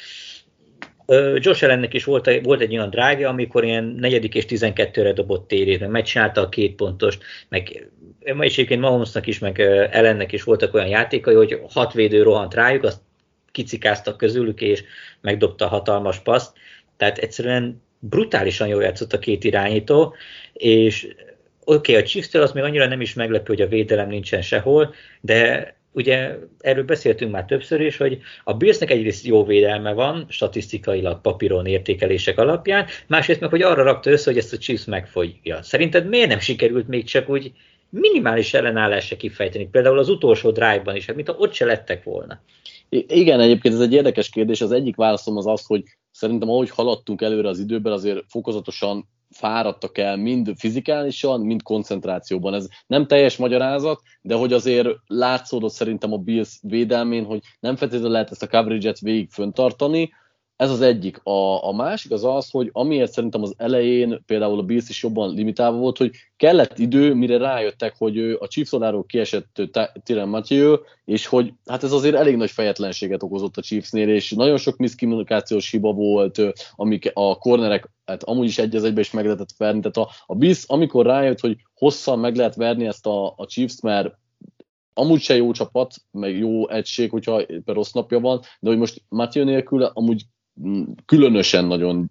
Josh Allennek is volt egy olyan drive, amikor ilyen 4. és 12-re dobott TD-t, meg megcsinálta a 2 pontost, meg egyébként Mahomesnak is, meg Allennek is voltak olyan játékai, hogy 6 védő rohant rájuk, azt kicikáztak közülük, és megdobta a hatalmas paszt. Tehát egyszerűen brutálisan jól játszott a két irányító, és oké, a Chiefs-től az még annyira nem is meglepő, hogy a védelem nincsen sehol, de ugye erről beszéltünk már többször is, hogy a Billsnek egyrészt jó védelme van, statisztikailag papíron értékelések alapján, másrészt meg, hogy arra rakta össze, hogy ezt a Chiefs megfogja. Szerinted miért nem sikerült még csak úgy minimális ellenállásra kifejteni? Például az utolsó drive-ban is, mint ha ott se lettek volna.
Igen, egyébként ez egy érdekes kérdés. Az egyik válaszom az, hogy szerintem ahogy haladtunk előre az időben, azért fokozatosan fáradtak el mind fizikálisan, mind koncentrációban. Ez nem teljes magyarázat, de hogy azért látszódott szerintem a Bills védelmén, hogy nem feltétlenül lehet ezt a coverage-et végig föntartani. Ez az egyik. A másik az, hogy amiért szerintem az elején például a Bills is jobban limitálva volt, hogy kellett idő, mire rájöttek, hogy a Chiefs oldaláról kiesett Tyrann Mathieu, és hogy hát ez azért elég nagy fejetlenséget okozott a Chiefsnél, és nagyon sok miszkommunikációs hiba volt, amik a cornerek hát amúgy is egy az egybe is meg lehetett verni. Tehát a Bills, amikor rájött, hogy hosszan meg lehet verni ezt a Chiefs, mert amúgy se jó csapat, meg jó egység, hogyha rossz napja van, de hogy most Mathieu nélkül amúgy különösen nagyon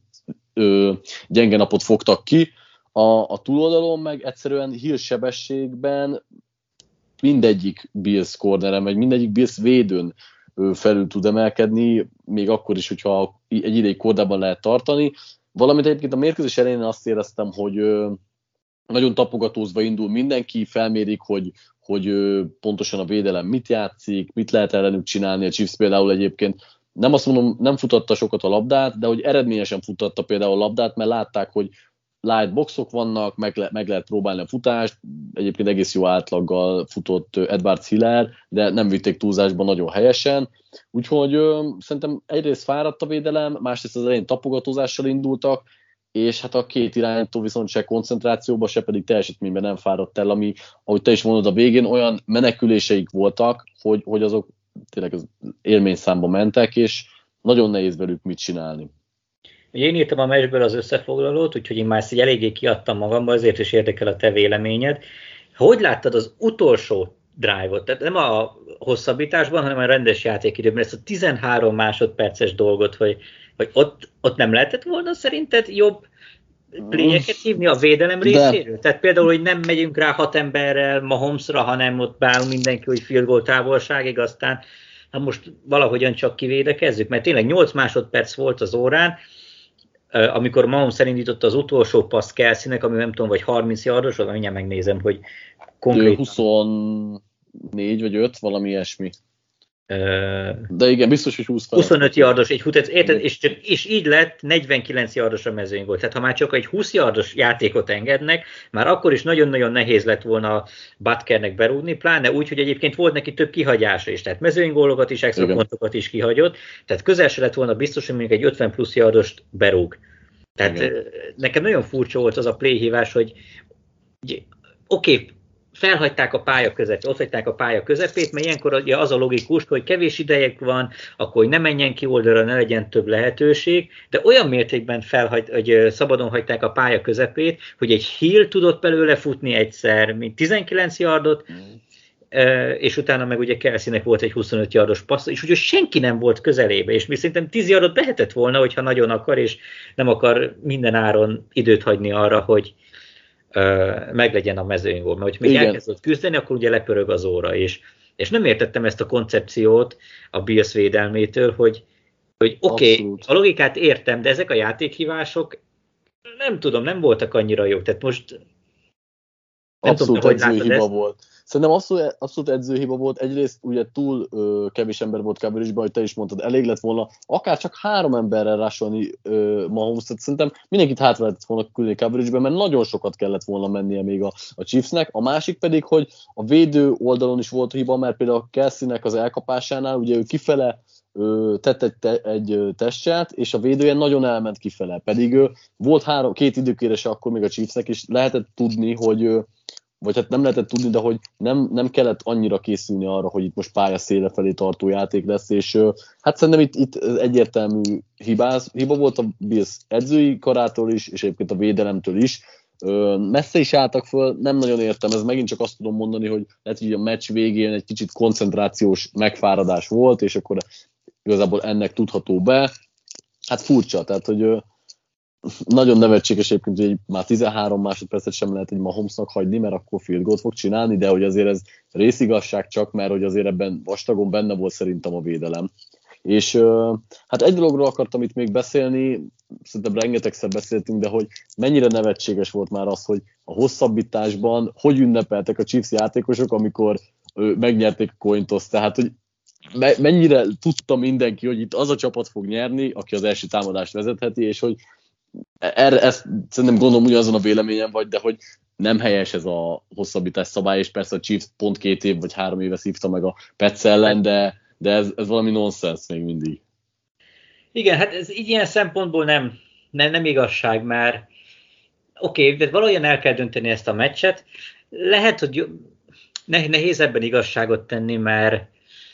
gyenge napot fogtak ki. A túloldalon meg egyszerűen hírsebességben mindegyik Bills corneren, meg mindegyik Bills védőn felül tud emelkedni, még akkor is, hogyha egy ideig kordában lehet tartani. Valamint egyébként a mérkőzés elején azt éreztem, hogy nagyon tapogatózva indul mindenki, felmérik, hogy pontosan a védelem mit játszik, mit lehet ellenük csinálni. A Chiefs például egyébként nem azt mondom, nem futatta sokat a labdát, de hogy eredményesen futatta például a labdát, mert látták, hogy light boxok vannak, meg lehet próbálni a futást, egyébként egész jó átlaggal futott Edwards Hiller, de nem vitték túlzásba nagyon helyesen, úgyhogy szerintem egyrészt fáradt a védelem, másrészt az elején tapogatózással indultak, és hát a két irányító viszont se koncentrációban, se pedig teljesítményben nem fáradt el, ami, ahogy te is mondod, a végén olyan meneküléseik voltak, hogy azok tényleg az élményszámba mentek, és nagyon nehéz velük mit csinálni.
Én írtam a meccsből az összefoglalót, úgyhogy én már ezt így eléggé kiadtam magamba, azért is érdekel a te véleményed. Hogy láttad az utolsó drive-ot? Tehát nem a hosszabbításban, hanem a rendes játékidőben, ezt a 13 másodperces dolgot, hogy ott nem lehetett volna szerinted jobb play-eket hívni a védelem részéről? Tehát például, hogy nem megyünk rá 6 emberrel Mahomesra, hanem ott beáll mindenki, hogy field goal távolságig, aztán most valahogyan csak kivédekezzük, mert tényleg 8 másodperc volt az órán, amikor Mahomes elindította az utolsó paszt Kelseynek, ami nem tudom, vagy 30 yardos, vagy mindjárt megnézem, hogy konkrétan...
24 vagy 5, valami ilyesmi. De igen, biztos, hogy
25 yardos, érted, és így lett 49 yardos a mezőny volt. Tehát ha már csak egy 20 yardos játékot engednek, már akkor is nagyon-nagyon nehéz lett volna Butkernek berúgni, pláne úgy, hogy egyébként volt neki több kihagyása is, tehát mezőnygólokat is, extra pontokat is kihagyott, tehát közel se lett volna biztos, hogy még egy 50 plusz yardost berúg. Tehát nekem nagyon furcsa volt az a playhívás, hogy oké, felhagyták a pálya közepét, ott hagyták a pálya közepét, mert ilyenkor az a logikus, hogy kevés idejük van, akkor hogy ne menjen ki oldalra, ne legyen több lehetőség, de olyan mértékben hogy szabadon hagyták a pálya közepét, hogy egy Hill tudott belőle futni egyszer, mint 19 yardot, és utána meg ugye Kelseynek volt egy 25 yardos passz, és ugye senki nem volt közelébe, és mi szerintem 10 yardot behetett volna, hogyha nagyon akar, és nem akar minden áron időt hagyni arra, hogy meglegyen a mezőnygól, mert hogy még elkezdett küzdeni, akkor ugye lepörög az óra, és És nem értettem ezt a koncepciót a Bills védelmétől, hogy oké, a logikát értem, de ezek a játékhívások nem tudom, nem voltak annyira jók. Tehát most
abszolút edzőhiba volt. Szerintem abszolút edzőhiba volt. Egyrészt ugye túl kevés ember volt coverage-ban, hogy te is mondtad, elég lett volna akár csak 3 emberrel rásolni Mahomes-t. Szerintem mindenkit hátra lehetett volna küldeni coverage-ben, mert nagyon sokat kellett volna mennie még a Chiefsnek. A másik pedig, hogy a védő oldalon is volt hiba, mert például a Kelsey-nek az elkapásánál, ugye ő kifele tett egy testját, és a védője nagyon elment kifele. Pedig volt 2 időkérese akkor még a Chiefsnek, és lehetett tudni, hogy vagy hát nem lehetett tudni, de hogy nem kellett annyira készülni arra, hogy itt most pálya széle felé tartó játék lesz, és hát szerintem itt egyértelmű hiba volt a Bills edzői karától is, és egyébként a védelemtől is. Messze is álltak föl, nem nagyon értem, ez megint csak azt tudom mondani, hogy lehet, hogy a meccs végén egy kicsit koncentrációs megfáradás volt, és akkor igazából ennek tudható be. Hát furcsa, tehát hogy nagyon nevetséges egyébként, hogy már 13 másodpercet sem lehet egy Mahomesnak hagyni, mert akkor field goal fog csinálni, de hogy azért ez részigazság csak, mert hogy azért ebben vastagon benne volt szerintem a védelem. És hát egy dologról akartam itt még beszélni, szerintem rengetegszer beszéltünk, de hogy mennyire nevetséges volt már az, hogy a hosszabbításban hogy ünnepeltek a Chiefs játékosok, amikor megnyerték a coin toss, tehát hogy mennyire tudta mindenki, hogy itt az a csapat fog nyerni, aki az első támadást vezetheti, és hogy ezt szerintem gondolom ugyanazon a véleményen vagy, de hogy nem helyes ez a hosszabbítás szabály, és persze a Chiefs pont 2 év vagy 3 éve szívta meg a Pets ellen, de ez valami nonsens még mindig. Igen,
hát ez így ilyen szempontból nem igazság, mert oké, de valahogyan el kell dönteni ezt a meccset. Lehet, hogy nehéz ebben igazságot tenni, mert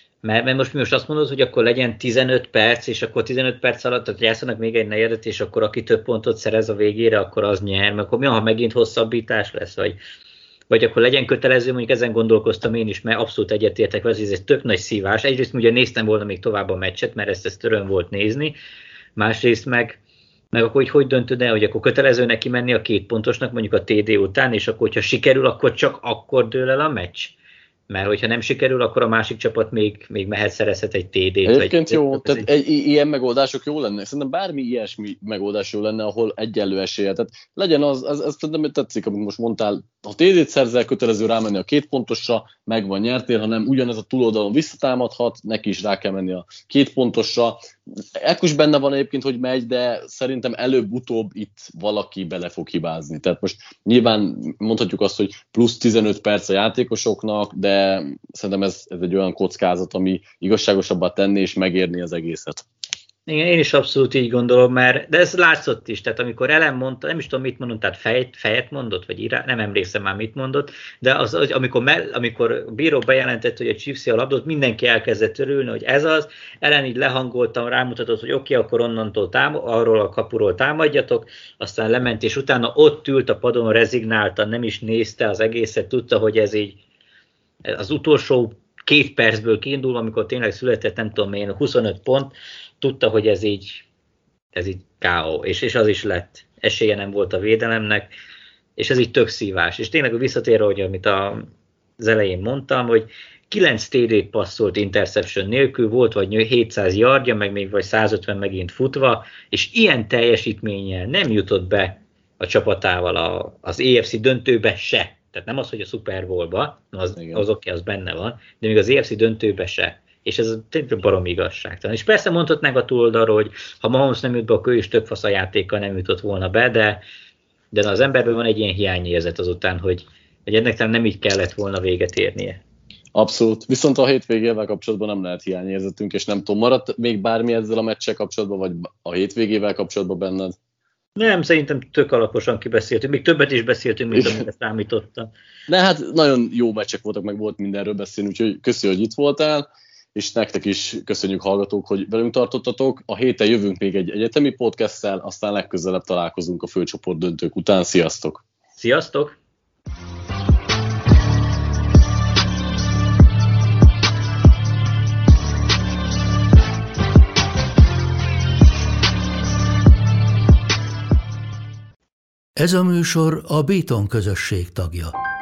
most azt mondod, hogy akkor legyen 15 perc, és akkor 15 perc alatt tehát játszanak még egy negyedet, és akkor aki több pontot szerez a végére, akkor az nyer, mert akkor mi, ha megint hosszabbítás lesz, vagy akkor legyen kötelező, mondjuk ezen gondolkoztam én is, mert abszolút egyetértek vele, hogy ez egy tök nagy szívás. Egyrészt ugye néztem volna még tovább a meccset, mert ezt öröm volt nézni, másrészt meg akkor hogy döntöd el, hogy akkor kötelező neki menni a 2 pontosnak, mondjuk a TD után, és akkor, hogyha sikerül, akkor csak akkor dől el a meccs. Mert hogyha nem sikerül, akkor a másik csapat még szerezhet egy TD-t.
Egyébként jó, tehát ilyen megoldások jó lenne. Szerintem bármi ilyesmi megoldás jó lenne, ahol egyenlő esélye. Tehát legyen az szerintem tetszik, amit most mondtál. Ha TD-t szerzel, kötelező rámenni a 2 pontosra, megvan, nyertél, hanem ugyanez a túloldalon visszatámadhat, neki is rá kell menni a 2 pontosra. Ekkor is benne van egyébként, hogy megy, de szerintem előbb-utóbb itt valaki bele fog hibázni. Tehát most nyilván mondhatjuk azt, hogy plusz 15 perc a játékosoknak, de szerintem ez egy olyan kockázat, ami igazságosabbá tenni és megérni az egészet.
Igen, én is abszolút így gondolom, de ez látszott is, tehát amikor Ellen mondta, nem is tudom mit mondott, tehát fejet mondott, vagy nem emlékszem már mit mondott, de amikor bíró bejelentett, hogy a Chiefs a labdot, mindenki elkezdett örülni, hogy ez az, Ellen így lehangoltam, rámutatott, hogy oké, akkor onnantól arról a kapuról támadjatok, aztán lement, és utána ott ült a padon, rezignáltan, nem is nézte az egészet, tudta, hogy ez így az utolsó 2 percből kiindul, amikor tényleg született, nem tudom én, 25 pont, tudta, hogy ez így K.O. És az is lett. Esélye nem volt a védelemnek, és ez így tök szívás. És tényleg visszatérve, hogy amit az elején mondtam, hogy 9 TD-t passzolt interception nélkül, volt vagy 700 yardja, meg még vagy 150 megint futva, és ilyen teljesítménnyel nem jutott be a csapatával az AFC döntőbe se. Tehát nem az, hogy a Super Bowl-ba, az oké, az benne van, de még az AFC döntőbe se. És ez tényleg baromi igazságtalan. És persze mondhatnánk a túloldalról, hogy ha Mahomes nem jut be, akkor ő is tök fasz a játékkal nem jutott volna be, de az emberben van egy ilyen hiányérzet azután, hogy ennek talán nem így kellett volna véget érnie.
Abszolút. Viszont a hétvégével kapcsolatban nem lehet hiányérzetünk, és nem tudom, maradt még bármi ezzel a meccsel kapcsolatban, vagy a hétvégével kapcsolatban benned?
Nem, szerintem tök alaposan kibeszéltünk. Még többet is beszéltünk, mint amire számítottam.
De hát nagyon jó meccsek voltak, meg volt mindenről beszélni, úgyhogy köszönjük, hogy itt voltál, és nektek is köszönjük, hallgatók, hogy velünk tartottatok. A héten jövünk még egy egyetemi podcasttel, aztán legközelebb találkozunk a főcsoport döntők után. Sziasztok!
Sziasztok!
Ez a műsor a Béton közösség tagja.